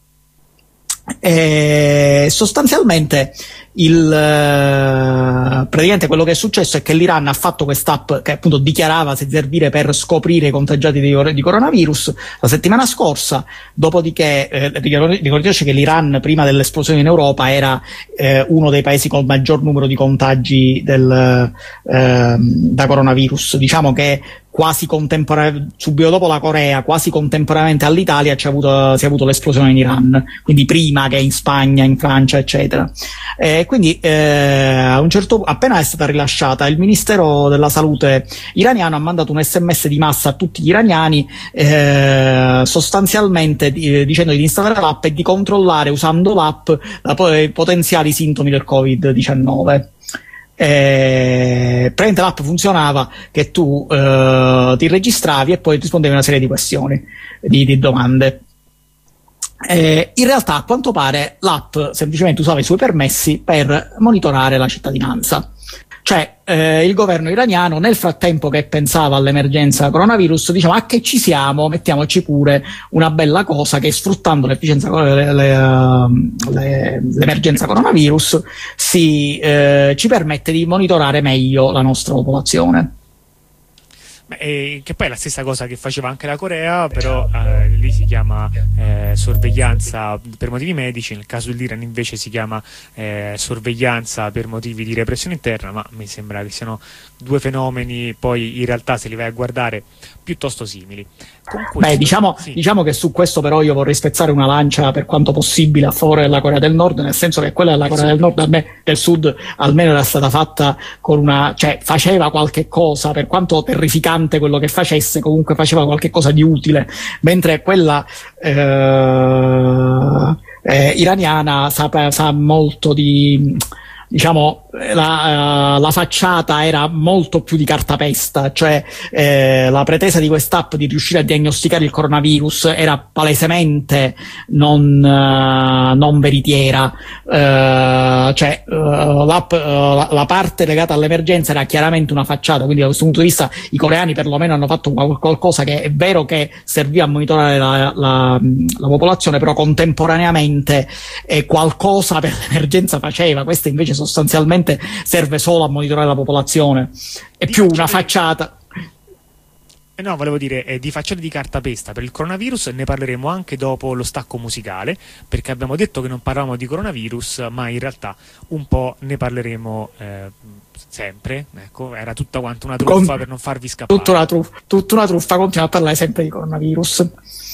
E sostanzialmente il, uh, praticamente quello che è successo è che l'Iran ha fatto quest'app che appunto dichiarava se servire per scoprire i contagiati di, di coronavirus la settimana scorsa, dopodiché eh, ricordiamoci che l'Iran prima dell'esplosione in Europa era eh, uno dei paesi col maggior numero di contagi del, eh, da coronavirus. Diciamo che quasi contemporaneamente, subito dopo la Corea, quasi contemporaneamente all'Italia c'è avuto, si è avuto l'esplosione in Iran, quindi prima che in Spagna, in Francia, eccetera. E quindi eh, a un certo punto, appena è stata rilasciata, il Ministero della Salute iraniano ha mandato un sms di massa a tutti gli iraniani eh, sostanzialmente eh, dicendo di installare l'app e di controllare usando l'app i potenziali sintomi del covid diciannove. Eh, praticamente l'app funzionava che tu eh, ti registravi e poi rispondevi a una serie di questioni, di, di domande. Eh, in realtà a quanto pare l'app semplicemente usava i suoi permessi per monitorare la cittadinanza. Cioè eh, il governo iraniano nel frattempo che pensava all'emergenza coronavirus diceva ah che ci siamo, mettiamoci pure una bella cosa che sfruttando l'efficienza, le, le, le, l'emergenza coronavirus si, eh, ci permette di monitorare meglio la nostra popolazione.
E che poi è la stessa cosa che faceva anche la Corea, però eh, lì si chiama eh, sorveglianza per motivi medici, nel caso dell'Iran invece si chiama eh, sorveglianza per motivi di repressione interna, ma mi sembra che siano due fenomeni poi in realtà se li vai a guardare piuttosto simili.
Questo, Beh, diciamo, sì. diciamo che su questo però io vorrei spezzare una lancia per quanto possibile a favore della Corea del Nord, nel senso che quella della Corea del Nord, a me, del Sud, almeno era stata fatta con una, cioè faceva qualche cosa, per quanto terrificante quello che facesse, comunque faceva qualche cosa di utile, mentre quella eh, eh, iraniana sa, sa molto di, diciamo, la, uh, la facciata era molto più di cartapesta, cioè eh, la pretesa di quest'app di riuscire a diagnosticare il coronavirus era palesemente non, uh, non veritiera, uh, cioè uh, l'app, uh, la, la parte legata all'emergenza era chiaramente una facciata, quindi da questo punto di vista i coreani perlomeno hanno fatto qualcosa che è vero che serviva a monitorare la, la, la popolazione, però contemporaneamente eh, qualcosa per l'emergenza faceva. Questa invece sostanzialmente serve solo a monitorare la popolazione, è più una facciata.
Eh no, volevo dire, eh, di facciate di cartapesta per il coronavirus ne parleremo anche dopo lo stacco musicale, perché abbiamo detto che non parlavamo di coronavirus, ma in realtà un po' ne parleremo eh, sempre. Ecco, era tutta quanto una truffa Con... per non farvi scappare.
Tutta una truffa, tutta una truffa, continua a parlare sempre di coronavirus.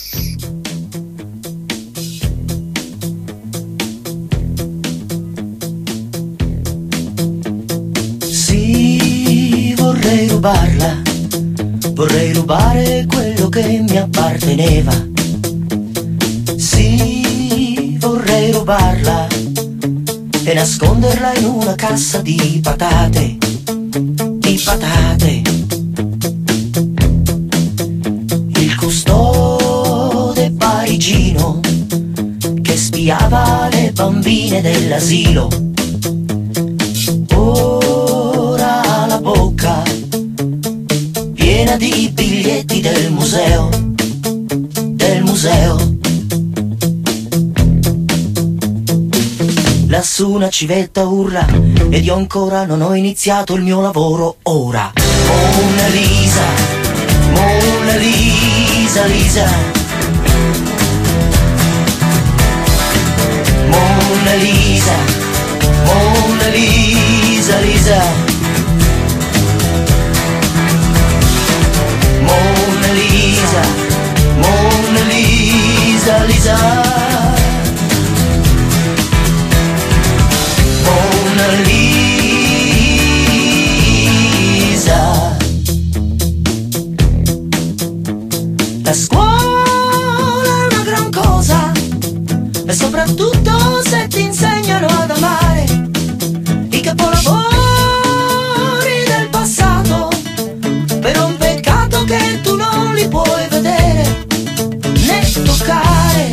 Vorrei rubarla, vorrei rubare quello che mi apparteneva. Sì, vorrei rubarla e nasconderla in una cassa di patate, di patate. Il custode parigino che spiava le bambine dell'asilo. Ora ha la bocca piena di biglietti del museo, del museo. lassù una civetta urla ed io ancora non ho iniziato il mio lavoro ora. Mona Lisa, Mona Lisa, Lisa, Mona Lisa, Mona Lisa, Lisa, Mona Lisa, Mona Lisa, Lisa, Mona Lisa. La scuola è una gran cosa, e soprattutto se ti insegnano ad amare i capolavori del passato, però un peccato che tu non li puoi vedere né toccare.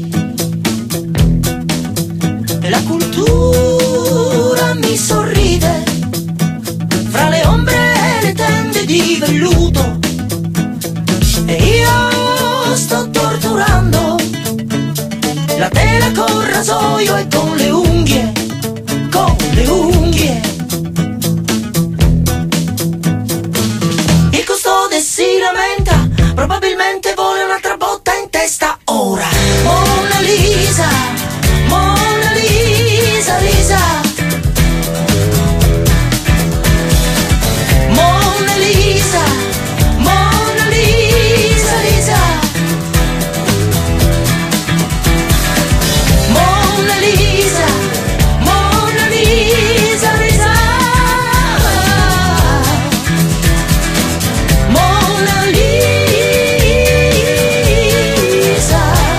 La cultura mi sorride fra le ombre e le tende di velluto, e io sto torturando la tela col rasoio e con le unghie, con le unghie. Il custode si lamenta, probabilmente vuole un'altra botta in testa ora. Mona Lisa, Mona Lisa, Lisa, Mona Lisa, Mona Lisa, Lisa, Mona Lisa, Mona Lisa, Lisa, Mona Lisa.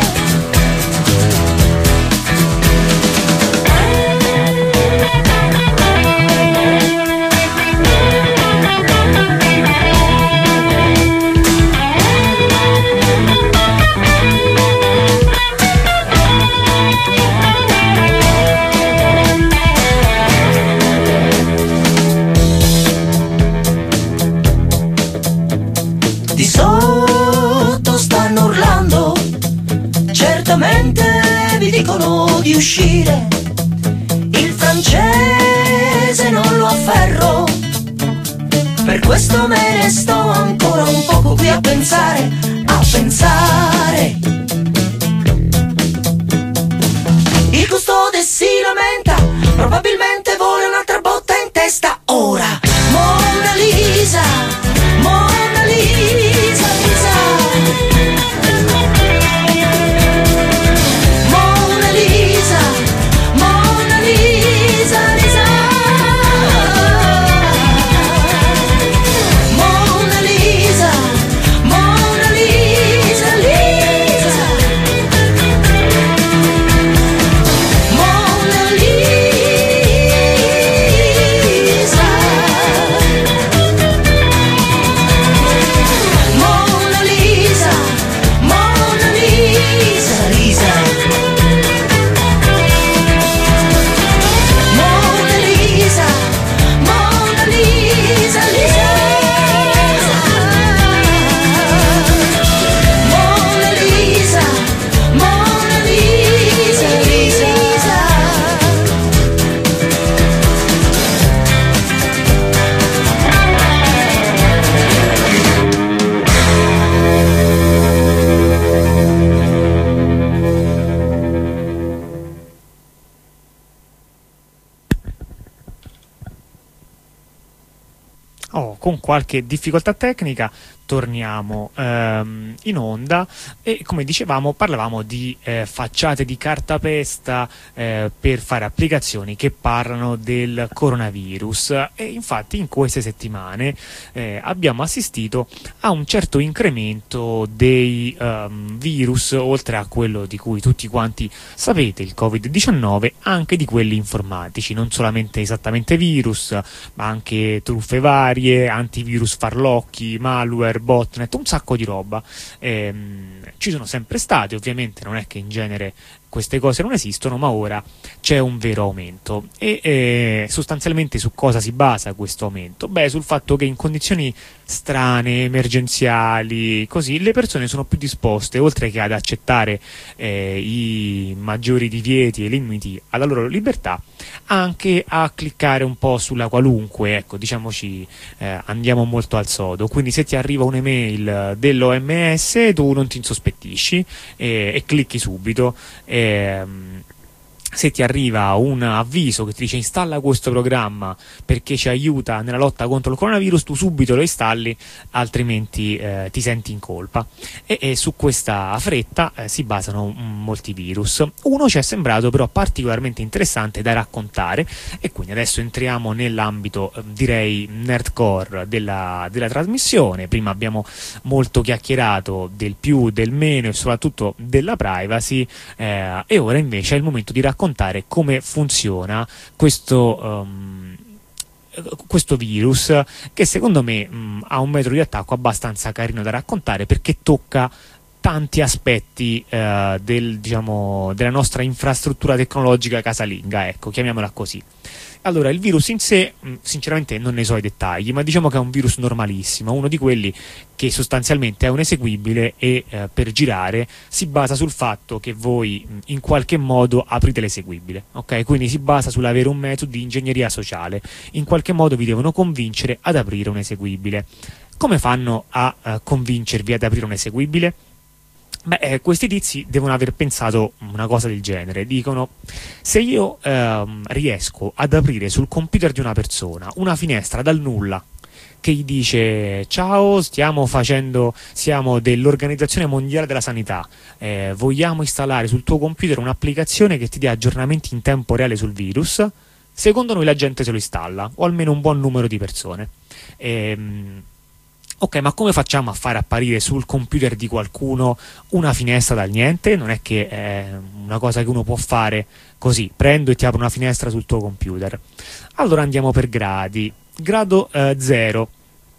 Di sotto stanno urlando, certamente vi dicono di uscire. Il francese non lo afferro, per questo me ne sto ancora un poco qui a pensare, a pensare. Il custode si lamenta, probabilmente vuole un'altra botta in testa ora. Mona Lisa, Mona Lisa, Lisa, Mona Lisa, Mona Lisa, Lisa, Mona Lisa, Mona Lisa, Lisa, Mona Lisa. Mona Lisa, Mona Lisa, Lisa, Mona Lisa, Mona Lisa, Lisa, Mona Lisa, Mona Lisa, Lisa.
Oh, con qualche difficoltà tecnica torniamo ehm, in onda e, come dicevamo, parlavamo di eh, facciate di cartapesta eh, per fare applicazioni che parlano del coronavirus, e infatti in queste settimane eh, abbiamo assistito a un certo incremento dei ehm, virus, oltre a quello di cui tutti quanti sapete, il covid diciannove, anche di quelli informatici, non solamente esattamente virus, ma anche truffe varie, antivirus farlocchi, malware, botnet, un sacco di roba. Ehm, ci sono sempre stati, ovviamente non è che in genere queste cose non esistono, ma ora c'è un vero aumento. E eh, sostanzialmente su cosa si basa questo aumento? Beh, sul fatto che in condizioni strane, emergenziali, così, le persone sono più disposte, oltre che ad accettare eh, i maggiori divieti e limiti alla loro libertà, anche a cliccare un po' sulla qualunque, ecco, diciamoci, eh, andiamo molto al sodo. Quindi se ti arriva un'email dell'O M S, tu non ti insospettisci e, e clicchi subito. Ehm, se ti arriva un avviso che ti dice installa questo programma perché ci aiuta nella lotta contro il coronavirus, tu subito lo installi, altrimenti eh, ti senti in colpa. E, e su questa fretta eh, si basano m, molti virus. Uno ci è sembrato però particolarmente interessante da raccontare, e quindi adesso entriamo nell'ambito eh, direi nerdcore della, della trasmissione. Prima abbiamo molto chiacchierato del più, del meno e soprattutto della privacy, eh, e ora invece è il momento di raccontare come funziona questo um, questo virus, che secondo me um, ha un metodo di attacco abbastanza carino da raccontare, perché tocca tanti aspetti uh, del, diciamo, della nostra infrastruttura tecnologica casalinga, ecco, chiamiamola così. Allora, il virus in sé, sinceramente non ne so i dettagli, ma diciamo che è un virus normalissimo, uno di quelli che sostanzialmente è un eseguibile e eh, per girare si basa sul fatto che voi in qualche modo aprite l'eseguibile, ok? Quindi si basa sull'avere un metodo di ingegneria sociale, in qualche modo vi devono convincere ad aprire un eseguibile. Come fanno a uh, convincervi ad aprire un eseguibile? Beh, eh, questi tizi devono aver pensato una cosa del genere. Dicono: se io ehm, riesco ad aprire sul computer di una persona una finestra dal nulla che gli dice ciao, stiamo facendo, siamo dell'Organizzazione Mondiale della Sanità, eh, vogliamo installare sul tuo computer un'applicazione che ti dia aggiornamenti in tempo reale sul virus, secondo noi la gente se lo installa, o almeno un buon numero di persone. Ehm, Ok, ma come facciamo a fare apparire sul computer di qualcuno una finestra dal niente? Non è che è una cosa che uno può fare così, prendo e ti apro una finestra sul tuo computer. Allora andiamo per gradi. Grado zero.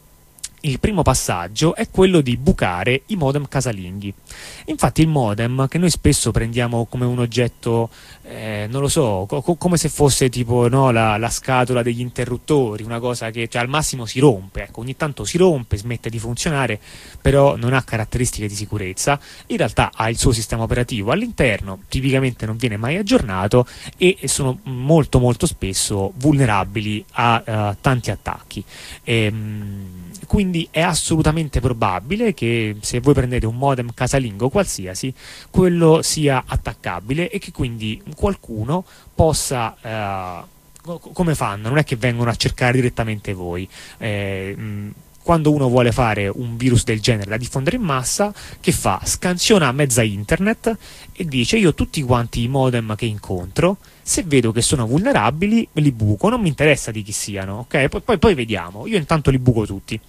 Il primo passaggio è quello di bucare i modem casalinghi. Infatti il modem, che noi spesso prendiamo come un oggetto, eh, non lo so, co- come se fosse tipo no, la, la scatola degli interruttori, una cosa che cioè, al massimo si rompe, ecco, ogni tanto si rompe, smette di funzionare, però non ha caratteristiche di sicurezza. In realtà ha il suo sistema operativo all'interno, tipicamente non viene mai aggiornato e sono molto molto spesso vulnerabili a uh, tanti attacchi. Ehm, Quindi è assolutamente probabile che se voi prendete un modem casalingo qualsiasi, quello sia attaccabile e che quindi qualcuno possa... Eh, come fanno? Non è che vengono a cercare direttamente voi. Eh, mh, quando uno vuole fare un virus del genere da diffondere in massa, che fa? Scansiona mezza internet e dice io tutti quanti i modem che incontro, se vedo che sono vulnerabili, li buco, non mi interessa di chi siano, ok? Poi, poi, poi vediamo, io intanto li buco tutti.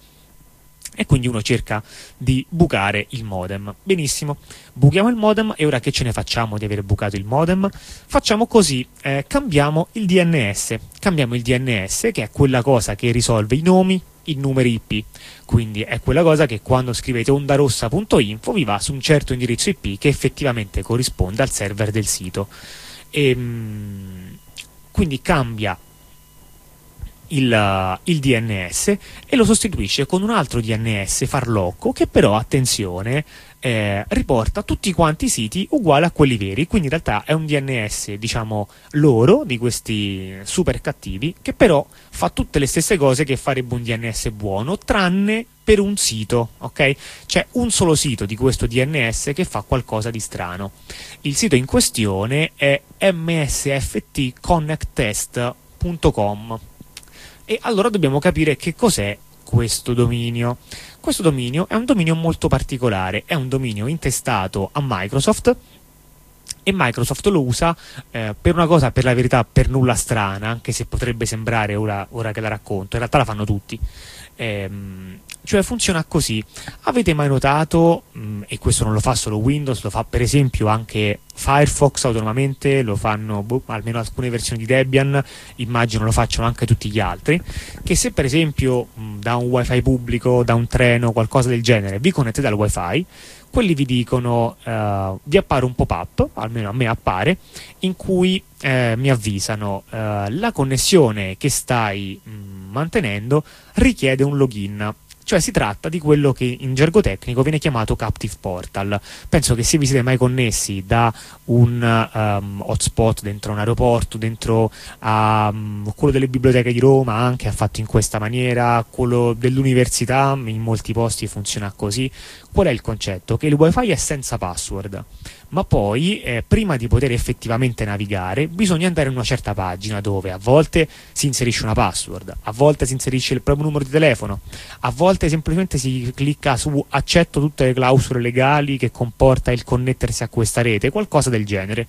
E quindi uno cerca di bucare il modem. Benissimo, buchiamo il modem e ora che ce ne facciamo di aver bucato il modem? Facciamo così, eh, cambiamo il D N S. Cambiamo il D N S, che è quella cosa che risolve i nomi, i numeri I P. Quindi è quella cosa che quando scrivete ondarossa punto info vi va su un certo indirizzo I P che effettivamente corrisponde al server del sito. E, quindi cambia Il, il D N S e lo sostituisce con un altro D N S farlocco che però, attenzione, eh, riporta tutti quanti i siti uguali a quelli veri, quindi in realtà è un D N S, diciamo, loro, di questi super cattivi, che però fa tutte le stesse cose che farebbe un D N S buono, tranne per un sito, ok? C'è un solo sito di questo D N S che fa qualcosa di strano. Il sito in questione è m s f t connect test punto com. E allora dobbiamo capire che cos'è questo dominio. Questo dominio è un dominio molto particolare, è un dominio intestato a Microsoft e Microsoft lo usa eh, per una cosa, per la verità, per nulla strana, anche se potrebbe sembrare ora, ora che la racconto, in realtà la fanno tutti. Ehm, cioè funziona così. Avete mai notato, mh, e questo non lo fa solo Windows, lo fa per esempio anche Firefox autonomamente, lo fanno boh, almeno alcune versioni di Debian, immagino lo facciano anche tutti gli altri, che se per esempio mh, da un wifi pubblico, da un treno, qualcosa del genere, vi connettete al wifi, quelli vi dicono, uh, vi appare un pop-up, almeno a me appare, in cui eh, mi avvisano uh, la connessione che stai mh, mantenendo richiede un login. Cioè si tratta di quello che in gergo tecnico viene chiamato captive portal. Penso che se vi siete mai connessi da un um, hotspot dentro un aeroporto, dentro a um, quello delle biblioteche di Roma, anche ha fatto in questa maniera, quello dell'università in molti posti funziona così. Qual è il concetto? Che il wifi è senza password, ma poi eh, prima di poter effettivamente navigare bisogna andare in una certa pagina dove a volte si inserisce una password, a volte si inserisce il proprio numero di telefono, a volte semplicemente si clicca su accetto tutte le clausole legali che comporta il connettersi a questa rete, qualcosa del genere.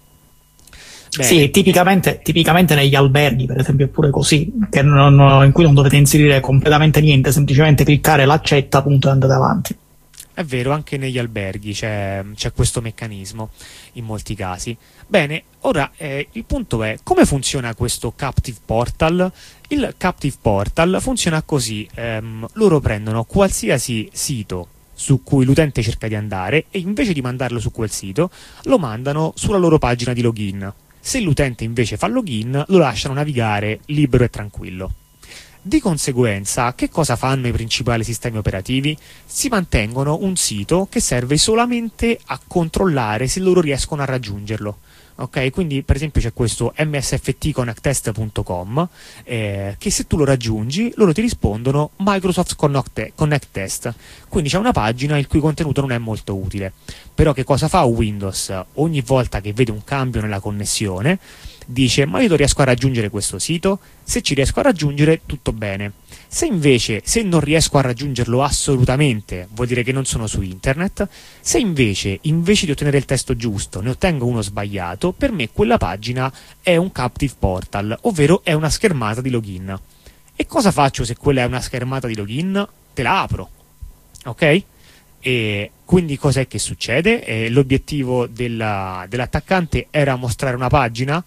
Bene.
Sì, tipicamente, tipicamente negli alberghi, per esempio, è pure così, che non, in cui non dovete inserire completamente niente, semplicemente cliccare l'accetta, appunto, e andate avanti.
È vero, anche negli alberghi c'è, c'è questo meccanismo in molti casi. Bene, ora eh, il punto è come funziona questo Captive Portal. Il Captive Portal funziona così, ehm, loro prendono qualsiasi sito su cui l'utente cerca di andare e invece di mandarlo su quel sito lo mandano sulla loro pagina di login. Se l'utente invece fa login lo lasciano navigare libero e tranquillo. Di conseguenza, che cosa fanno i principali sistemi operativi? Si mantengono un sito che serve solamente a controllare se loro riescono a raggiungerlo. Ok, quindi per esempio c'è questo m s f t connect test punto com eh, che se tu lo raggiungi loro ti rispondono Microsoft Connect Test, quindi c'è una pagina il cui contenuto non è molto utile. Però che cosa fa Windows? Ogni volta che vede un cambio nella connessione dice ma io non riesco a raggiungere questo sito, se ci riesco a raggiungere tutto bene, se invece se non riesco a raggiungerlo assolutamente vuol dire che non sono su internet, se invece invece di ottenere il testo giusto ne ottengo uno sbagliato, per me quella pagina è un captive portal, ovvero è una schermata di login. E cosa faccio se quella è una schermata di login? Te la apro, ok? E quindi cos'è che succede? Eh, l'obiettivo della, dell'attaccante era mostrare una pagina,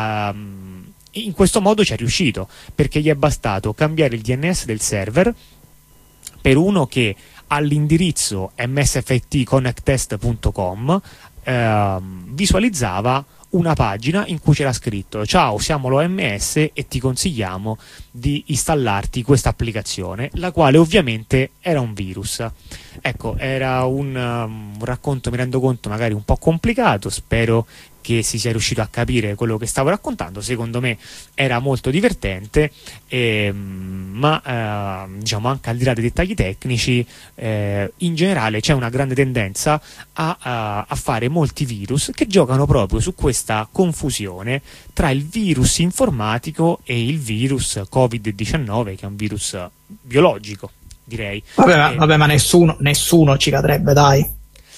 um, in questo modo ci è riuscito, perché gli è bastato cambiare il D N S del server per uno che all'indirizzo m s f t connect test punto com eh, visualizzava una pagina in cui c'era scritto ciao, siamo l'O M S e ti consigliamo di installarti questa applicazione, la quale ovviamente era un virus. Ecco, era un, um, un racconto, mi rendo conto, magari un po' complicato, spero che si sia riuscito a capire quello che stavo raccontando. Secondo me era molto divertente, ehm, ma eh, diciamo anche al di là dei dettagli tecnici, eh, in generale c'è una grande tendenza a, a, a fare molti virus che giocano proprio su questa confusione tra il virus informatico e il virus covid diciannove, che è un virus biologico, direi.
Vabbè, ma,
eh,
vabbè, ma nessuno, nessuno ci cadrebbe, dai.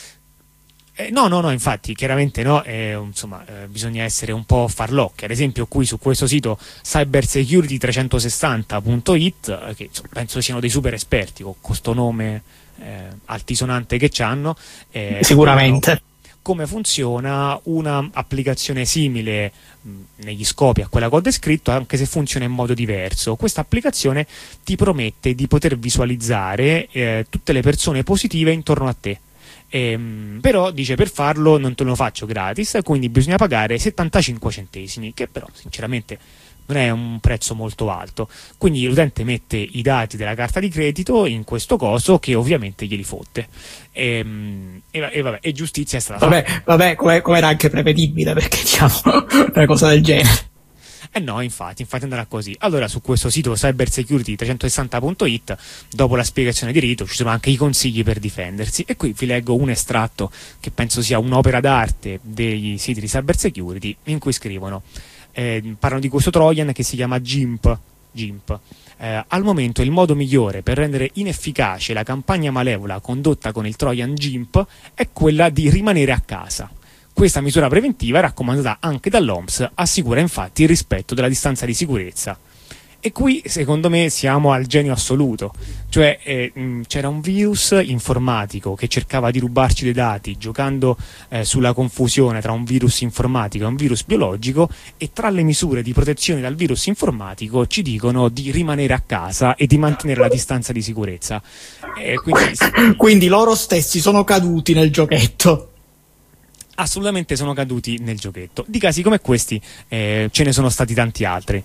Eh, no, no, no, infatti, chiaramente no, eh, insomma, eh, bisogna essere un po' farlocchi. Ad esempio qui su questo sito cyber security trecentosessanta punto it, eh, che insomma, penso siano dei super esperti con questo nome eh, altisonante che c'hanno. Eh,
Sicuramente.
Come funziona un'applicazione simile mh, negli scopi a quella che ho descritto, anche se funziona in modo diverso. Questa applicazione ti promette di poter visualizzare eh, tutte le persone positive intorno a te. Ehm, però dice per farlo non te lo faccio gratis, quindi bisogna pagare settantacinque centesimi, che però sinceramente non è un prezzo molto alto. Quindi l'utente mette i dati della carta di credito in questo coso che ovviamente glieli fotte. Ehm, e, e vabbè, e giustizia è stata
vabbè,
fatta.
Vabbè, come, come era anche prevedibile, perché diciamo una cosa del genere.
Eh no, infatti, infatti andrà così. Allora, su questo sito cyber security trecentosessanta punto it, dopo la spiegazione di rito, ci sono anche i consigli per difendersi. E qui vi leggo un estratto che penso sia un'opera d'arte dei siti di cyber security, in cui scrivono, eh, parlano di questo Trojan che si chiama GIMP. GIMP. Eh, al momento il modo migliore per rendere inefficace la campagna malevola condotta con il Trojan GIMP è quella di rimanere a casa. Questa misura preventiva, raccomandata anche dall'O M S, assicura infatti il rispetto della distanza di sicurezza. E qui secondo me siamo al genio assoluto, cioè eh, mh, c'era un virus informatico che cercava di rubarci dei dati giocando eh, sulla confusione tra un virus informatico e un virus biologico, e tra le misure di protezione dal virus informatico ci dicono di rimanere a casa e di mantenere la distanza di sicurezza. Eh, quindi,
quindi loro stessi sono caduti nel giochetto.
Assolutamente sono caduti nel giochetto. Di casi come questi eh, ce ne sono stati tanti altri.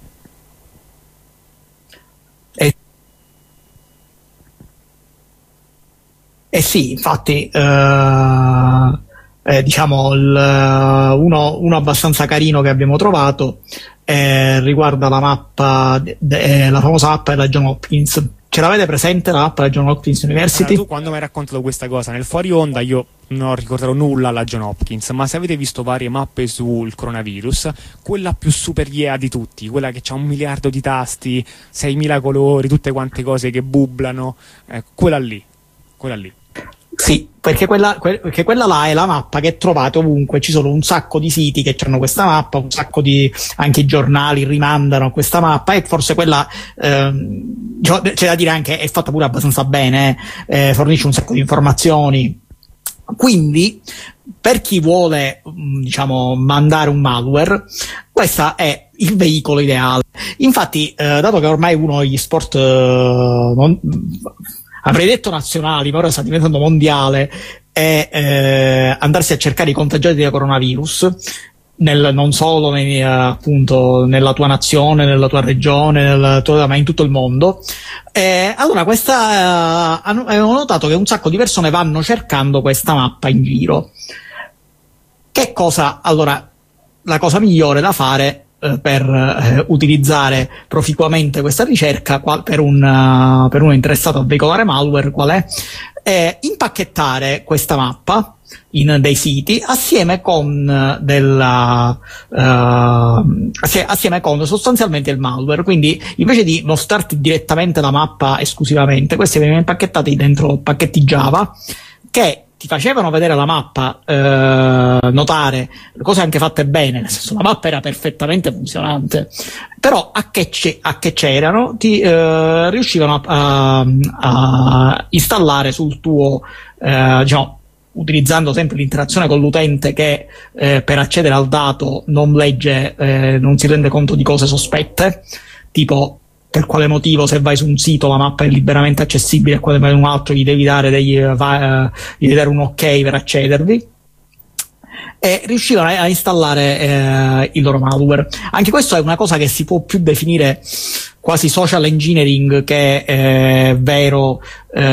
Eh, eh sì, infatti, eh, eh, diciamo, il, uno, uno abbastanza carino che abbiamo trovato eh, riguarda la mappa, de, de, la famosa mappa della Johns Hopkins. Ce l'avete presente la mappa della Johns Hopkins University?
Allora, tu quando mi hai raccontato questa cosa nel fuori onda io non ricorderò nulla alla Johns Hopkins, ma se avete visto varie mappe sul coronavirus, quella più super yeah di tutti, quella che ha un miliardo di tasti, seimila colori, tutte quante cose che bubblano, eh, quella lì, quella lì.
Sì, perché quella, que- perché quella là è la mappa che trovate ovunque, ci sono un sacco di siti che hanno questa mappa, un sacco di, anche i giornali rimandano a questa mappa, e forse quella, ehm, c'è da dire anche, è fatta pure abbastanza bene, eh, fornisce un sacco di informazioni. Quindi, per chi vuole, diciamo, mandare un malware, questo è il veicolo ideale. Infatti, eh, dato che ormai uno degli sport, eh, non, avrei detto nazionali, ma ora sta diventando mondiale, è eh, andarsi a cercare i contagiati da coronavirus, nel, non solo nei, appunto nella tua nazione, nella tua regione, nel tuo, ma in tutto il mondo. Eh, allora questa eh, avevo notato che un sacco di persone vanno cercando questa mappa in giro. Che cosa? Allora, la cosa migliore da fare eh, per eh, utilizzare proficuamente questa ricerca qual, per, un, uh, per uno interessato a veicolare malware, qual è? È impacchettare questa mappa in dei siti assieme con della uh, assieme con sostanzialmente il malware. Quindi invece di mostrarti direttamente la mappa esclusivamente, questi venivano impacchettati dentro pacchetti Java che ti facevano vedere la mappa, eh, notare le cose anche fatte bene, nel senso la mappa era perfettamente funzionante, però a che, a che c'erano ti eh, riuscivano a, a, a installare sul tuo, eh, diciamo, utilizzando sempre l'interazione con l'utente che eh, per accedere al dato non legge, eh, non si rende conto di cose sospette, tipo per quale motivo se vai su un sito la mappa è liberamente accessibile e quale vai un altro gli devi dare, degli, uh, uh, gli devi dare un ok per accedervi, e riuscivano a, a installare eh, il loro malware. Anche questo è una cosa che si può più definire quasi social engineering che eh, vero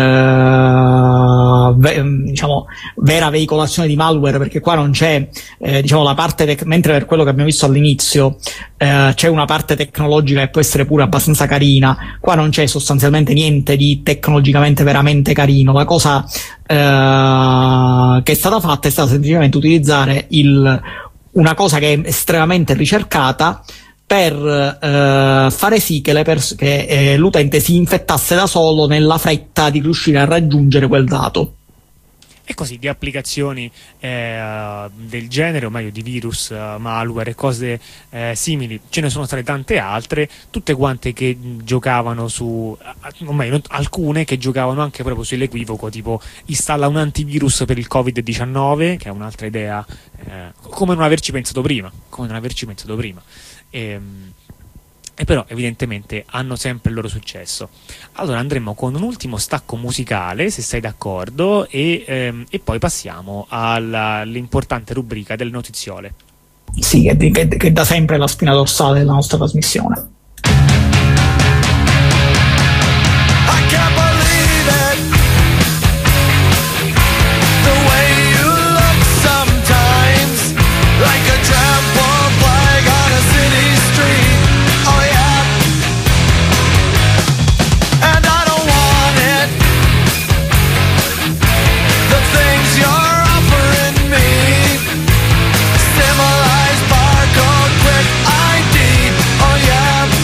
eh, ve, diciamo vera veicolazione di malware, perché qua non c'è eh, diciamo la parte tec- mentre per quello che abbiamo visto all'inizio eh, c'è una parte tecnologica che può essere pure abbastanza carina, qua non c'è sostanzialmente niente di tecnologicamente veramente carino. La cosa eh, che è stata fatta è stata semplicemente utilizzare il, una cosa che è estremamente ricercata per eh, fare sì che, le pers- che eh, l'utente si infettasse da solo nella fretta di riuscire a raggiungere quel dato.
E così di applicazioni eh, del genere, o meglio di virus, uh, malware e cose eh, simili, ce ne sono state tante altre, tutte quante che giocavano su, o meglio, alcune che giocavano anche proprio sull'equivoco, tipo installa un antivirus per il covid diciannove, che è un'altra idea, eh, come non averci pensato prima, come non averci pensato prima. E, e però evidentemente hanno sempre il loro successo. Allora andremo con un ultimo stacco musicale, se sei d'accordo, e, ehm, e poi passiamo alla, all'importante rubrica delle notiziole.
Sì, che, che, che da sempre è la spina dorsale della nostra trasmissione.
Symbolize barcode, quick I D. Oh yeah.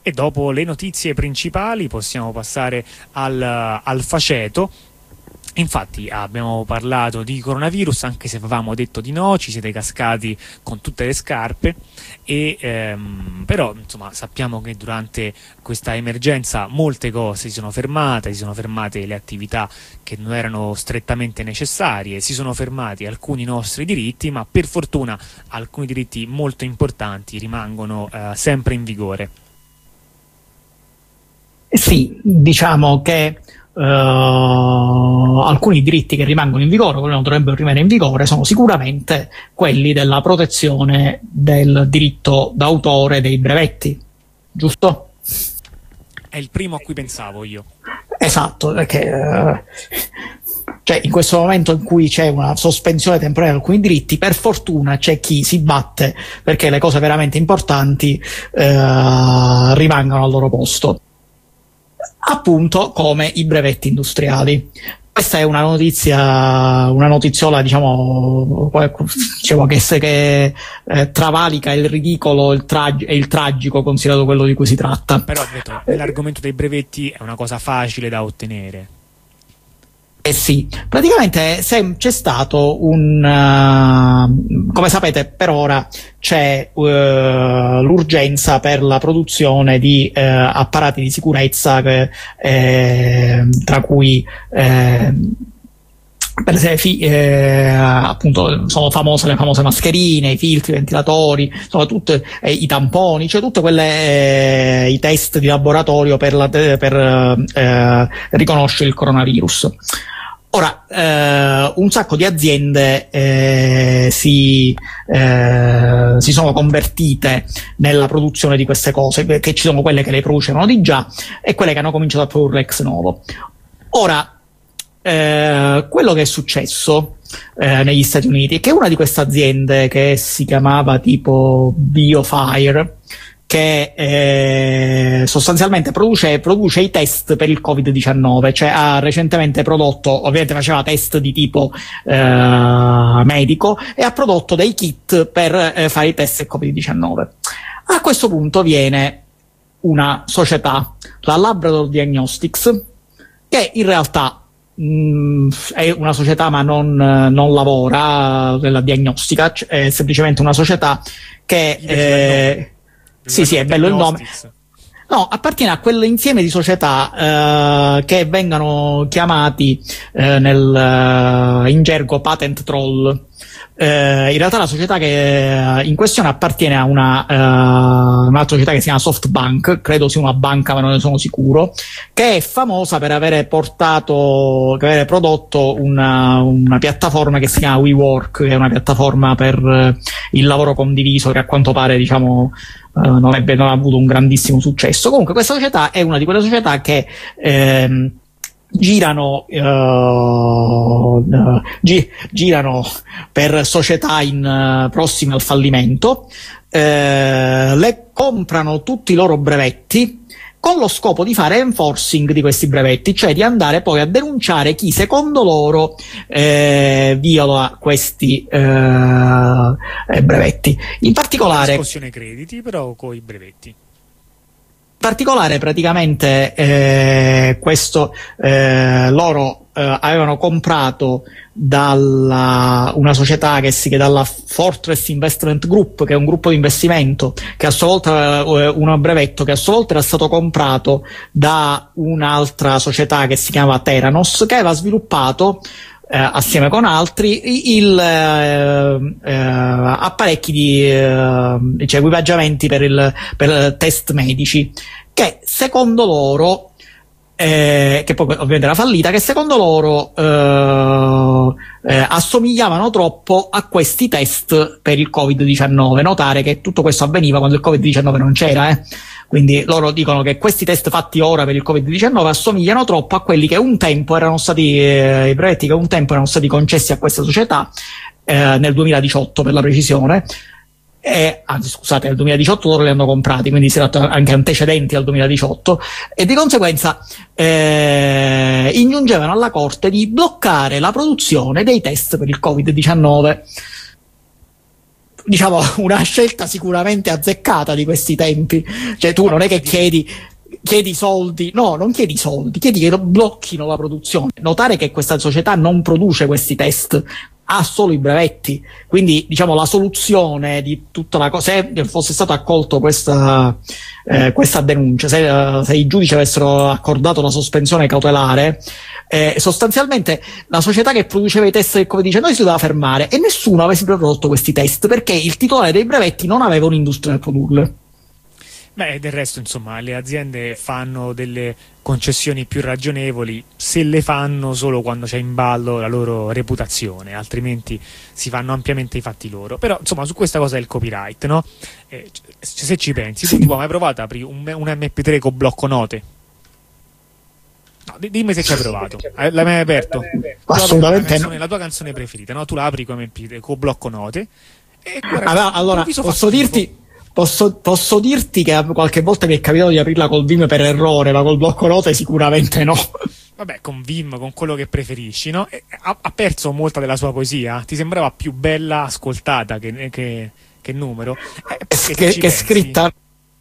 E dopo le notizie principali possiamo passare al, al faceto. Infatti abbiamo parlato di coronavirus, anche se avevamo detto di no, ci siete cascati con tutte le scarpe, e ehm, però insomma sappiamo che durante questa emergenza molte cose si sono fermate, si sono fermate le attività che non erano strettamente necessarie, si sono fermati alcuni nostri diritti, ma per fortuna alcuni diritti molto importanti rimangono eh, sempre in vigore.
Sì, diciamo che Uh, alcuni diritti che rimangono in vigore, quelli che non dovrebbero rimanere in vigore, sono sicuramente quelli della protezione del diritto d'autore dei brevetti, giusto?
È il primo a cui pensavo io.
Esatto, perché uh, cioè in questo momento in cui c'è una sospensione temporanea di alcuni diritti, per fortuna c'è chi si batte perché le cose veramente importanti uh, rimangano al loro posto, appunto come i brevetti industriali. Questa è una notizia, una notiziola, diciamo, diciamo che, che eh, travalica il ridicolo il trag- e il tragico, considerato quello di cui si tratta.
Però detto, l'argomento dei brevetti è una cosa facile da ottenere.
Eh sì, praticamente se c'è stato un, uh, come sapete per ora c'è uh, l'urgenza per la produzione di uh, apparati di sicurezza che, eh, tra cui eh, per esempio eh, appunto sono famose le famose mascherine, i filtri, i ventilatori, sono tutte eh, i tamponi, cioè tutte quelle eh, i test di laboratorio per, la, per eh, riconoscere il coronavirus. Ora, eh, un sacco di aziende eh, si, eh, si sono convertite nella produzione di queste cose, perché ci sono quelle che le producevano di già e quelle che hanno cominciato a produrre ex novo. Ora, eh, quello che è successo eh, negli Stati Uniti è che una di queste aziende, che si chiamava tipo BioFire, che eh, sostanzialmente produce, produce i test per il covid diciannove, cioè ha recentemente prodotto, ovviamente faceva test di tipo eh, medico, e ha prodotto dei kit per eh, fare i test del covid diciannove. A questo punto viene una società, la Labrador Diagnostics, che in realtà mh, è una società ma non, non lavora nella diagnostica, è semplicemente una società che eh, sì, sì, è bello il nome. No, appartiene a quell'insieme di società eh, che vengono chiamati eh, nel, in gergo patent troll. Eh, in realtà la società che in questione appartiene a una uh, un'altra società che si chiama SoftBank, credo sia una banca ma non ne sono sicuro, che è famosa per avere portato, per avere prodotto una, una piattaforma che si chiama WeWork, che è una piattaforma per uh, il lavoro condiviso, che a quanto pare, diciamo, uh, non, è, non ha avuto un grandissimo successo. Comunque questa società è una di quelle società che ehm, girano uh, uh, gi- girano per società in, uh, prossime al fallimento, uh, le comprano tutti i loro brevetti con lo scopo di fare enforcing di questi brevetti, cioè di andare poi a denunciare chi secondo loro eh, viola questi eh, brevetti. In particolare
scossione crediti, però con i brevetti.
In particolare praticamente eh, questo eh, loro eh, avevano comprato dalla una società che si chiama dalla Fortress Investment Group, che è un gruppo di investimento che a sua volta eh, un brevetto che a sua volta era stato comprato da un'altra società che si chiama Theranos, che aveva sviluppato Eh, assieme con altri il eh, eh, apparecchi di eh, cioè equipaggiamenti per il per test medici, che secondo loro eh, che poi ovviamente era fallita, che secondo loro eh, eh, assomigliavano troppo a questi test per il covid diciannove. Notare che tutto questo avveniva quando il covid diciannove non c'era, eh. Quindi loro dicono che questi test fatti ora per il covid diciannove assomigliano troppo a quelli che un tempo erano stati, eh, i brevetti che un tempo erano stati concessi a questa società eh, nel duemiladiciotto per la precisione, e, anzi scusate, nel duemiladiciotto loro li hanno comprati, quindi si tratta anche antecedenti al duemiladiciotto, e di conseguenza eh, ingiungevano alla Corte di bloccare la produzione dei test per il covid diciannove. diciamo, una scelta sicuramente azzeccata di questi tempi. Cioè, tu non è che chiedi chiedi soldi, no, non chiedi soldi, chiedi che blocchino la produzione. Notare che questa società non produce questi test, ha solo i brevetti, quindi diciamo la soluzione di tutta la cosa, se fosse stato accolto questa, eh, questa denuncia, se, se i giudici avessero accordato la sospensione cautelare, eh, sostanzialmente la società che produceva i test, come dice, noi si doveva fermare e nessuno avesse prodotto questi test perché il titolare dei brevetti non aveva un'industria nel produrle.
Beh, del resto, insomma, le aziende fanno delle concessioni più ragionevoli se le fanno solo quando c'è in ballo la loro reputazione, altrimenti si fanno ampiamente i fatti loro. Però, insomma, su questa cosa del copyright, no? Eh, se ci pensi, tu tipo, hai mai provato ad aprire un, un emme pi tre con blocco note? No, dimmi se ci hai provato. L'hai mai aperto?
Assolutamente
la, canzone,
no.
La tua canzone preferita, no? Tu la apri con emme pi tre con blocco note e
allora, allora posso dirti Posso, posso dirti che qualche volta mi è capitato di aprirla col Vim per errore, ma col blocco note sicuramente no.
Vabbè, con Vim, con quello che preferisci, no? E ha, ha perso molta della sua poesia? Ti sembrava più bella ascoltata che, che, che numero? Eh,
che, che scritta...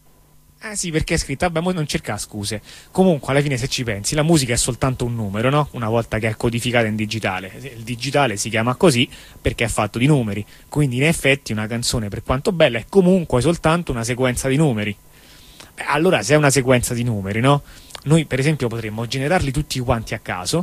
Eh sì, perché è scritta, vabbè, mo non cerca scuse. Comunque, alla fine, se ci pensi, la musica è soltanto un numero, no? Una volta che è codificata in digitale. Il digitale si chiama così perché è fatto di numeri. Quindi, in effetti, una canzone, per quanto bella, è comunque soltanto una sequenza di numeri. Beh, allora, se è una sequenza di numeri, no? Noi, per esempio, potremmo generarli tutti quanti a caso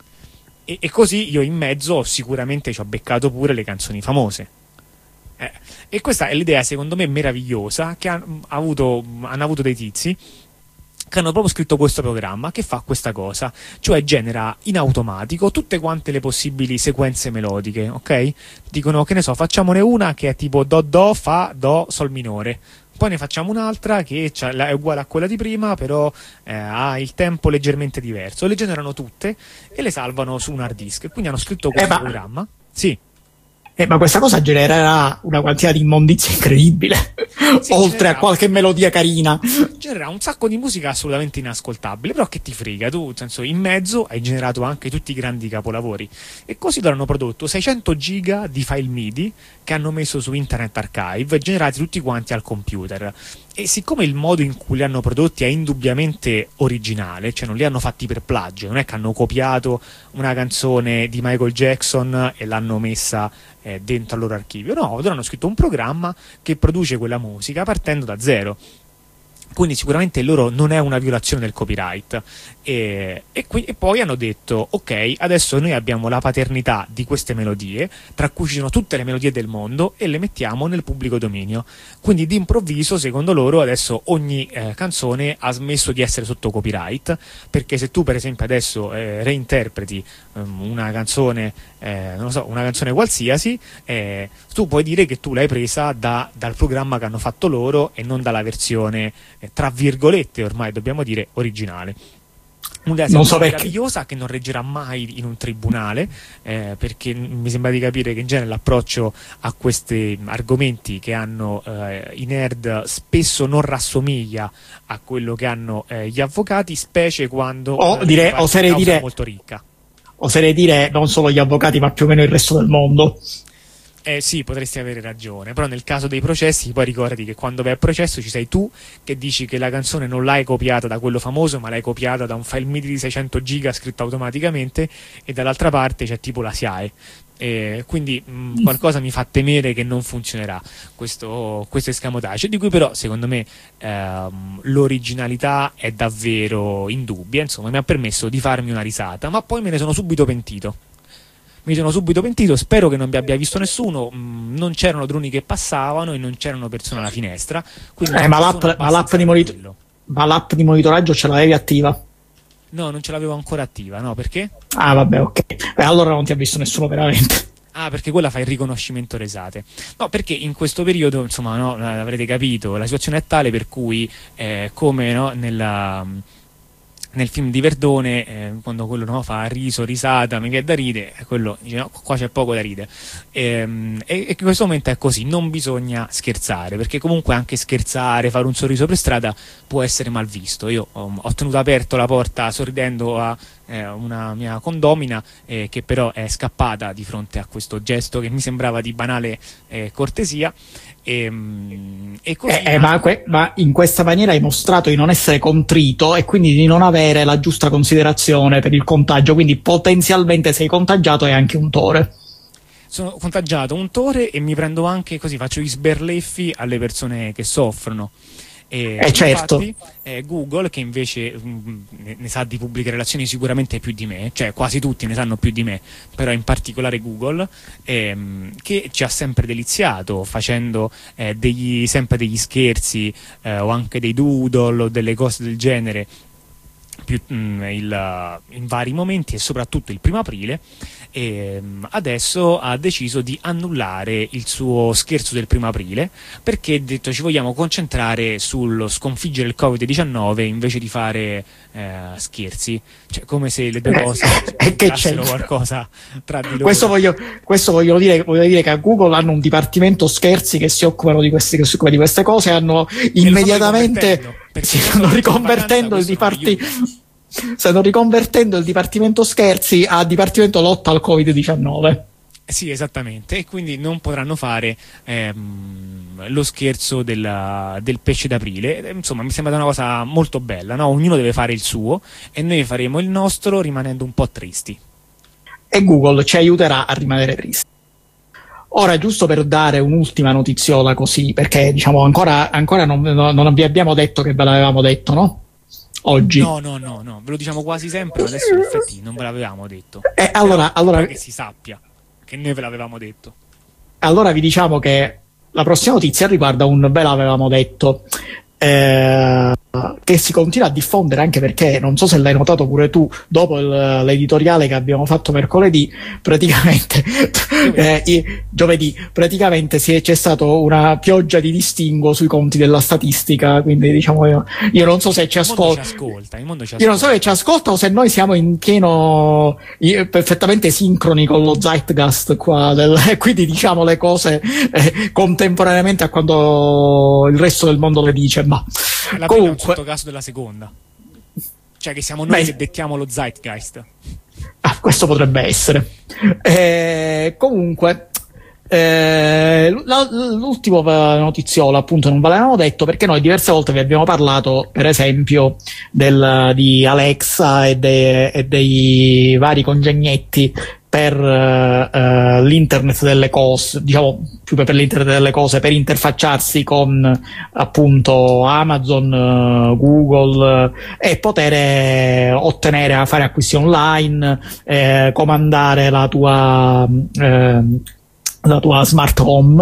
e, e così io in mezzo sicuramente ci ho beccato pure le canzoni famose. Eh, e questa è l'idea secondo me meravigliosa che ha, ha avuto, hanno avuto dei tizi che hanno proprio scritto questo programma che fa questa cosa, cioè genera in automatico tutte quante le possibili sequenze melodiche, ok? Dicono, che ne so, facciamone una che è tipo do do fa do sol minore, poi ne facciamo un'altra che è uguale a quella di prima però eh, ha il tempo leggermente diverso, le generano tutte e le salvano su un hard disk, quindi hanno scritto questo
eh,
programma. Sì.
Eh, ma questa cosa genererà una quantità di immondizia incredibile, sì, oltre genererà, a qualche melodia carina.
Genererà un sacco di musica assolutamente inascoltabile, però che ti frega, tu nel senso, in mezzo hai generato anche tutti i grandi capolavori. E così loro hanno prodotto seicento giga di file MIDI che hanno messo su Internet Archive, generati tutti quanti al computer. E siccome il modo in cui li hanno prodotti è indubbiamente originale, cioè non li hanno fatti per plagio, non è che hanno copiato una canzone di Michael Jackson e l'hanno messa eh, dentro al loro archivio, no, loro hanno scritto un programma che produce quella musica partendo da zero. Quindi sicuramente loro non è una violazione del copyright e, e, qui, e poi hanno detto ok, adesso noi abbiamo la paternità di queste melodie, tra cui ci sono tutte le melodie del mondo e le mettiamo nel pubblico dominio, quindi d'improvviso secondo loro adesso ogni eh, canzone ha smesso di essere sotto copyright, perché se tu per esempio adesso eh, reinterpreti um, una canzone eh, non lo so, una canzone qualsiasi, eh, tu puoi dire che tu l'hai presa da, dal programma che hanno fatto loro e non dalla versione tra virgolette ormai dobbiamo dire originale. Un'idea
non so
meravigliosa che non reggerà mai in un tribunale, eh, perché mi sembra di capire che in genere l'approccio a questi argomenti che hanno eh, i nerd spesso non rassomiglia a quello che hanno eh, gli avvocati, specie quando
o,
eh,
dire, oserei dire,
è molto ricca.
Oserei dire non solo gli avvocati ma più o meno il resto del mondo.
Eh sì, potresti avere ragione, però nel caso dei processi poi ricordati che quando vai a processo ci sei tu che dici che la canzone non l'hai copiata da quello famoso ma l'hai copiata da un file MIDI di seicento giga scritto automaticamente e dall'altra parte c'è tipo la S I A E. E quindi mh, qualcosa mi fa temere che non funzionerà questo, questo escamotage, di cui però secondo me ehm, l'originalità è davvero indubbia, insomma mi ha permesso di farmi una risata, ma poi me ne sono subito pentito. Mi sono subito pentito, spero che non mi abbia visto nessuno, mh, non c'erano droni che passavano e non c'erano persone alla finestra.
Eh, ma, l'app, ma, l'app di monitor- ma l'app di monitoraggio ce l'avevi attiva?
No, non ce l'avevo ancora attiva, no, perché?
Ah vabbè, ok. Beh, allora non ti ha visto nessuno veramente.
Ah, perché quella fa il riconoscimento resate. No, perché in questo periodo, insomma, no, avrete capito, la situazione è tale per cui, eh, come no, nella... nel film di Verdone, eh, quando quello no, fa riso, risata, mi viene da ridere, quello dice no, qua c'è poco da ridere. E, e, e in questo momento è così, non bisogna scherzare, perché comunque anche scherzare, fare un sorriso per strada può essere mal visto. Io ho, ho tenuto aperto la porta sorridendo a eh, una mia condomina eh, che però è scappata di fronte a questo gesto che mi sembrava di banale eh, cortesia. E, e così
eh, eh, ma, que- ma in questa maniera hai mostrato di non essere contrito e quindi di non avere la giusta considerazione per il contagio, quindi potenzialmente sei contagiato e anche un tore.
Sono contagiato, un tore, e mi prendo anche, così faccio gli sberleffi alle persone che soffrono. E
eh certo.
Infatti, eh, Google, che invece mh, ne, ne sa di pubbliche relazioni sicuramente più di me, cioè quasi tutti ne sanno più di me, però in particolare Google, ehm, che ci ha sempre deliziato facendo eh, degli, sempre degli scherzi eh, o anche dei doodle o delle cose del genere più, mh, il, in vari momenti, e soprattutto il primo aprile. E adesso ha deciso di annullare il suo scherzo del primo aprile, perché ha detto ci vogliamo concentrare sullo sconfiggere il covid diciannove invece di fare eh, scherzi, cioè come se le due cose
eh, che c'è
qualcosa tra di loro.
Questo voglio, questo voglio dire, voglio dire che a Google hanno un dipartimento scherzi che si occupano di queste, che si occupa di queste cose, hanno immediatamente si stanno riconvertendo il dipartimento stanno riconvertendo il dipartimento scherzi a dipartimento lotta al covid diciannove.
Sì, esattamente, e quindi non potranno fare ehm, lo scherzo della, del pesce d'aprile. Insomma, mi sembra una cosa molto bella, no? Ognuno deve fare il suo e noi faremo il nostro rimanendo un po' tristi.
E Google ci aiuterà a rimanere tristi. Ora, giusto per dare un'ultima notiziola così, perché diciamo ancora, ancora non, non vi abbiamo detto che ve l'avevamo detto, no? Oggi.
No, no, no, no, ve lo diciamo quasi sempre, ma adesso in effetti non ve l'avevamo detto.
Eh, allora,
Però,
allora
che si sappia che noi ve l'avevamo detto.
Allora vi diciamo che la prossima notizia riguarda un ve l'avevamo detto, eh, che si continua a diffondere, anche perché non so se l'hai notato pure tu, dopo il, l'editoriale che abbiamo fatto mercoledì, praticamente eh, i, giovedì praticamente si è, c'è stata una pioggia di distinguo sui conti della statistica, quindi diciamo io, io non so se ci ascolta,
ci ascolta, il mondo ci ascolta.
Io non so se ci ascolta o se noi siamo in pieno io, perfettamente sincroni con lo zeitgeist qua del, e quindi diciamo le cose eh, contemporaneamente a quando il resto del mondo le dice, ma
la prima è un sottocaso della seconda, cioè che siamo noi Beh, che dettiamo lo zeitgeist.
Ah, questo potrebbe essere. Eh, comunque, eh, l'ultimo notiziolo appunto non ve l'avevamo detto, perché noi diverse volte vi abbiamo parlato, per esempio, del, di Alexa e, de, e dei vari congegnetti per uh, l'internet delle cose, diciamo più per l'internet delle cose, per interfacciarsi con appunto Amazon, uh, Google uh, e poter uh, ottenere, fare acquisti online, uh, comandare la tua uh, la tua smart home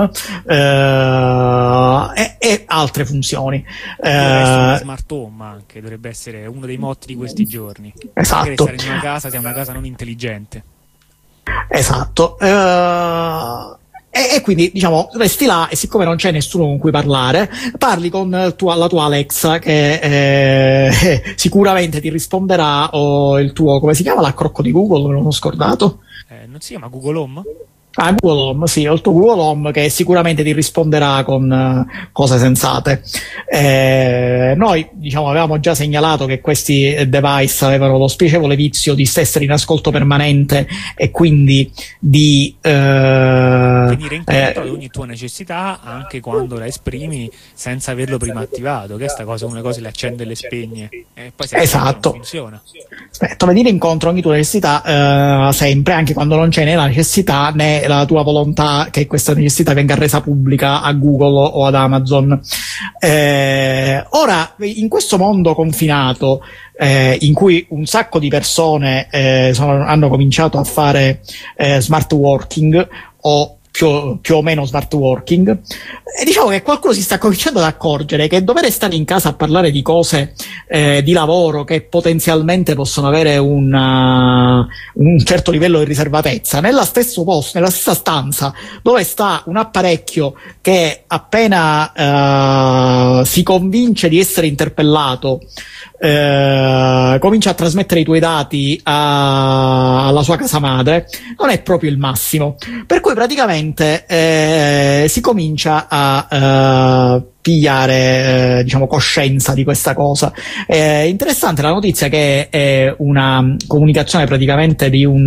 uh, e, e altre funzioni.
Uh, smart home anche dovrebbe essere uno dei motti di questi giorni.
Esatto.
Stare in una casa sia una casa non intelligente.
Esatto, uh, e, e quindi diciamo resti là, e siccome non c'è nessuno con cui parlare, parli con tua, la tua Alexa che eh, sicuramente ti risponderà, o il tuo, come si chiama, l'accrocco di Google, me l'ho scordato.
Eh, non si chiama Google Home?
Ah, Google Home, sì, ho il tuo Google Home che sicuramente ti risponderà con uh, cose sensate. Eh, noi, diciamo, avevamo già segnalato che questi device avevano lo spiacevole vizio di essere in ascolto permanente e quindi di uh,
venire incontro ad ogni tua necessità, anche quando la esprimi senza averlo prima attivato, che è sta cosa, una cosa le accende e le spegne e poi se
esatto.
non funziona.
Aspetta, venire incontro a ogni tua necessità uh, sempre, anche quando non c'è né la necessità né la tua volontà che questa necessità venga resa pubblica a Google o ad Amazon. Eh, ora, in questo mondo confinato, eh, in cui un sacco di persone eh, sono, hanno cominciato a fare eh, smart working o più, più o meno smart working, e diciamo che qualcuno si sta cominciando ad accorgere che dover stare in casa a parlare di cose eh, di lavoro che potenzialmente possono avere una, un certo livello di riservatezza nella stesso posto, nella stessa stanza dove sta un apparecchio che appena eh, si convince di essere interpellato eh, comincia a trasmettere i tuoi dati a, alla sua casa madre, non è proprio il massimo, per cui praticamente eh, si comincia a eh, pigliare eh, diciamo coscienza di questa cosa. È interessante la notizia che è una comunicazione praticamente di un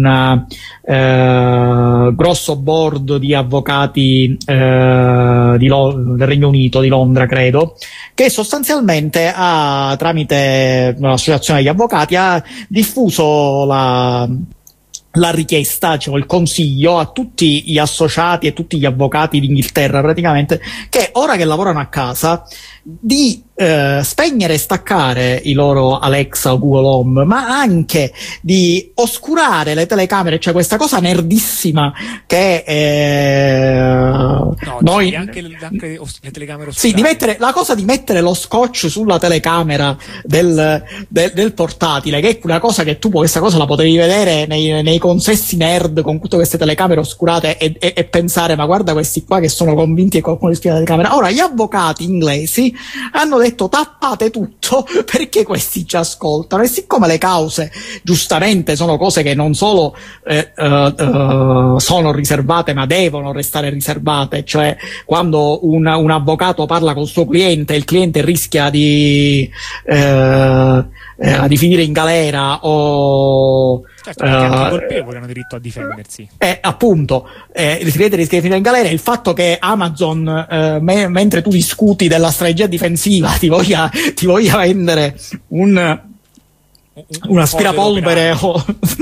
eh, grosso board di avvocati eh, di Lo- del Regno Unito, di Londra credo, che sostanzialmente ha, tramite l'associazione degli avvocati, ha diffuso la la richiesta, diciamo, il consiglio a tutti gli associati e tutti gli avvocati d'Inghilterra praticamente, che ora che lavorano a casa di eh, spegnere e staccare i loro Alexa o Google Home, ma anche di oscurare le telecamere, cioè questa cosa nerdissima che eh,
no,
noi
anche, anche le telecamere oscurate.
Sì, di mettere, la cosa di mettere lo scotch sulla telecamera del, del, del portatile, che è una cosa che tu questa cosa la potevi vedere nei, nei consessi nerd con tutte queste telecamere oscurate e, e, e pensare, ma guarda questi qua che sono convinti che qualcuno gli spiega la telecamera. Ora gli avvocati inglesi hanno detto tappate tutto perché questi ci ascoltano, e siccome le cause giustamente sono cose che non solo eh, eh, eh, sono riservate ma devono restare riservate, cioè quando un, un avvocato parla col suo cliente e il cliente rischia di eh, eh, di finire in galera o
certo, perché anche i colpevoli hanno diritto a difendersi.
Eh, appunto, eh, il cliente rischia di finire in galera. Il fatto che Amazon, eh, me- mentre tu discuti della strategia difensiva, ti voglia, ti voglia vendere un, un, un aspirapolvere o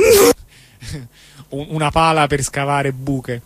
una pala per scavare buche.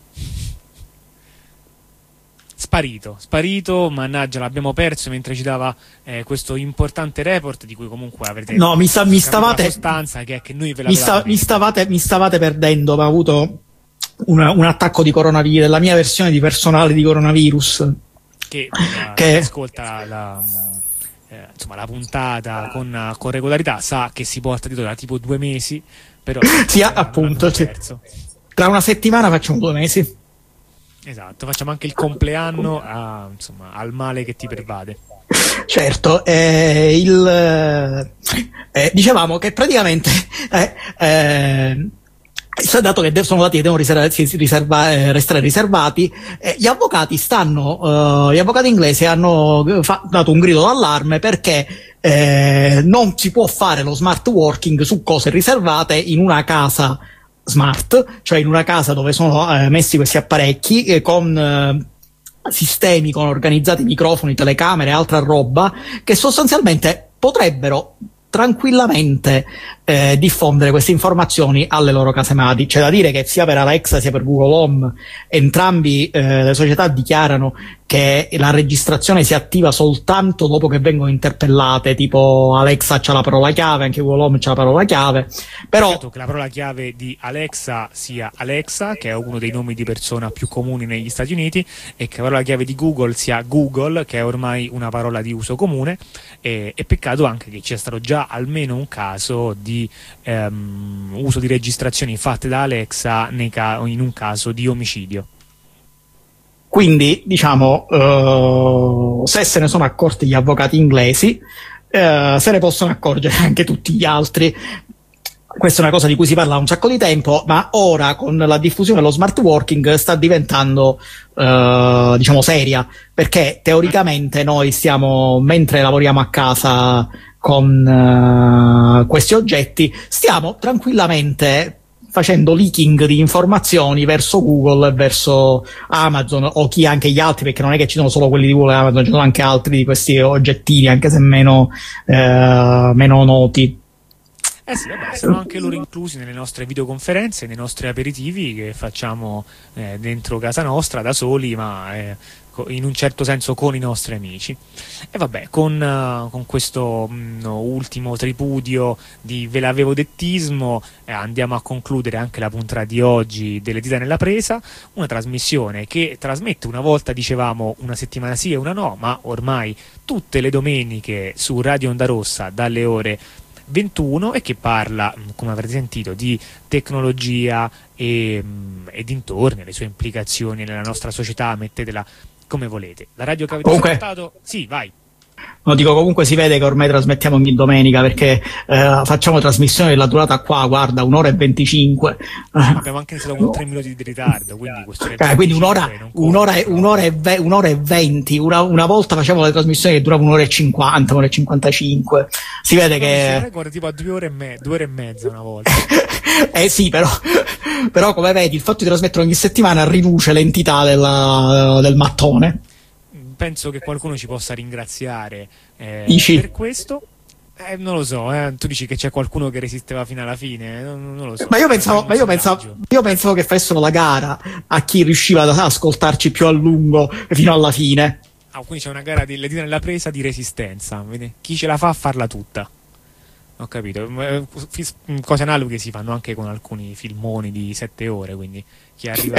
Sparito, sparito, mannaggia, l'abbiamo perso mentre ci dava eh, questo importante report di cui comunque avrete
no, mi, sta, mi stavate
la sostanza che è che noi ve la
mi, sta, mi, stavate, mi stavate perdendo, ma ho avuto una, un attacco di coronavirus, la mia versione di personale di coronavirus
che, la,
che...
ascolta la, eh, insomma, la puntata con, con regolarità sa che si porta dietro da tipo due mesi, però
sì, appunto, sì. Tra una settimana facciamo due mesi.
Esatto, facciamo anche il compleanno a, insomma, al male che ti pervade.
Certo, eh, il, eh, dicevamo che praticamente eh, eh, dato che sono dati che devono riserva, riserva, eh, restare riservati, eh, gli avvocati stanno, eh, gli avvocati inglesi hanno fa, dato un grido d'allarme perché eh, non si può fare lo smart working su cose riservate in una casa smart, cioè in una casa dove sono eh, messi questi apparecchi eh, con eh, sistemi, con organizzati microfoni, telecamere e altra roba che sostanzialmente potrebbero tranquillamente eh, diffondere queste informazioni alle loro casemati. C'è da dire che sia per Alexa sia per Google Home entrambi eh, le società dichiarano che la registrazione si attiva soltanto dopo che vengono interpellate, tipo Alexa c'ha la parola chiave, anche Google Home c'ha la parola chiave, però
che la parola chiave di Alexa sia Alexa, che è uno dei nomi di persona più comuni negli Stati Uniti, e che la parola chiave di Google sia Google, che è ormai una parola di uso comune, e, e peccato anche che ci sia stato già almeno un caso di ehm, uso di registrazioni fatte da Alexa nei ca- in un caso di omicidio.
Quindi, diciamo, uh, se se ne sono accorti gli avvocati inglesi, uh, se ne possono accorgere anche tutti gli altri. Questa è una cosa di cui si parla da un sacco di tempo, ma ora con la diffusione dello smart working sta diventando, uh, diciamo, seria, perché teoricamente noi stiamo, mentre lavoriamo a casa con uh, questi oggetti, stiamo tranquillamente facendo leaking di informazioni verso Google e verso Amazon o chi anche gli altri, perché non è che ci sono solo quelli di Google e Amazon, ci sono anche altri di questi oggettini, anche se meno, eh, meno noti.
Eh sì, vabbè, sono anche loro inclusi nelle nostre videoconferenze, nei nostri aperitivi che facciamo eh, dentro casa nostra da soli, ma eh, in un certo senso con i nostri amici. E vabbè, con, uh, con questo mh, ultimo tripudio di ve l'avevo dettismo eh, andiamo a concludere anche la puntata di oggi delle dita nella presa, una trasmissione che trasmette una volta, dicevamo, una settimana sì e una no, ma ormai tutte le domeniche su Radio Onda Rossa dalle ore ventuno, e che parla, come avrete sentito, di tecnologia e, e dintorni, le sue implicazioni nella nostra società, mettetela come volete. La radio che avete
Comunque,
ascoltato, sì, vai.
No, dico, comunque si vede che ormai trasmettiamo ogni domenica, perché eh, facciamo trasmissione della durata qua, guarda, un'ora e venticinque.
Abbiamo anche iniziato con tre minuti di ritardo, quindi,
eh, quindi un'ora, un'ora, e, un'ora, e ve, un'ora e venti. Una, una volta facevamo le trasmissioni che duravano un'ora e cinquanta, un'ora e cinquantacinque. Si vede no, che...
record tipo a due ore e, me- due ore e mezza una volta.
eh sì, però, però come vedi, il fatto di trasmettere ogni settimana riduce l'entità della, del mattone.
Penso che qualcuno ci possa ringraziare eh, per questo. Eh, non lo so, eh. Tu dici che c'è qualcuno che resisteva fino alla fine, non, non lo so.
Ma io pensavo, ma io pensavo, io pensavo che facessero la gara a chi riusciva ad ascoltarci più a lungo fino alla fine.
Ah, quindi c'è una gara di le dita nella presa di resistenza. Vedi? Chi ce la fa a farla tutta. Ho capito. Cose analoghe si fanno anche con alcuni filmoni di sette ore, quindi chi arriva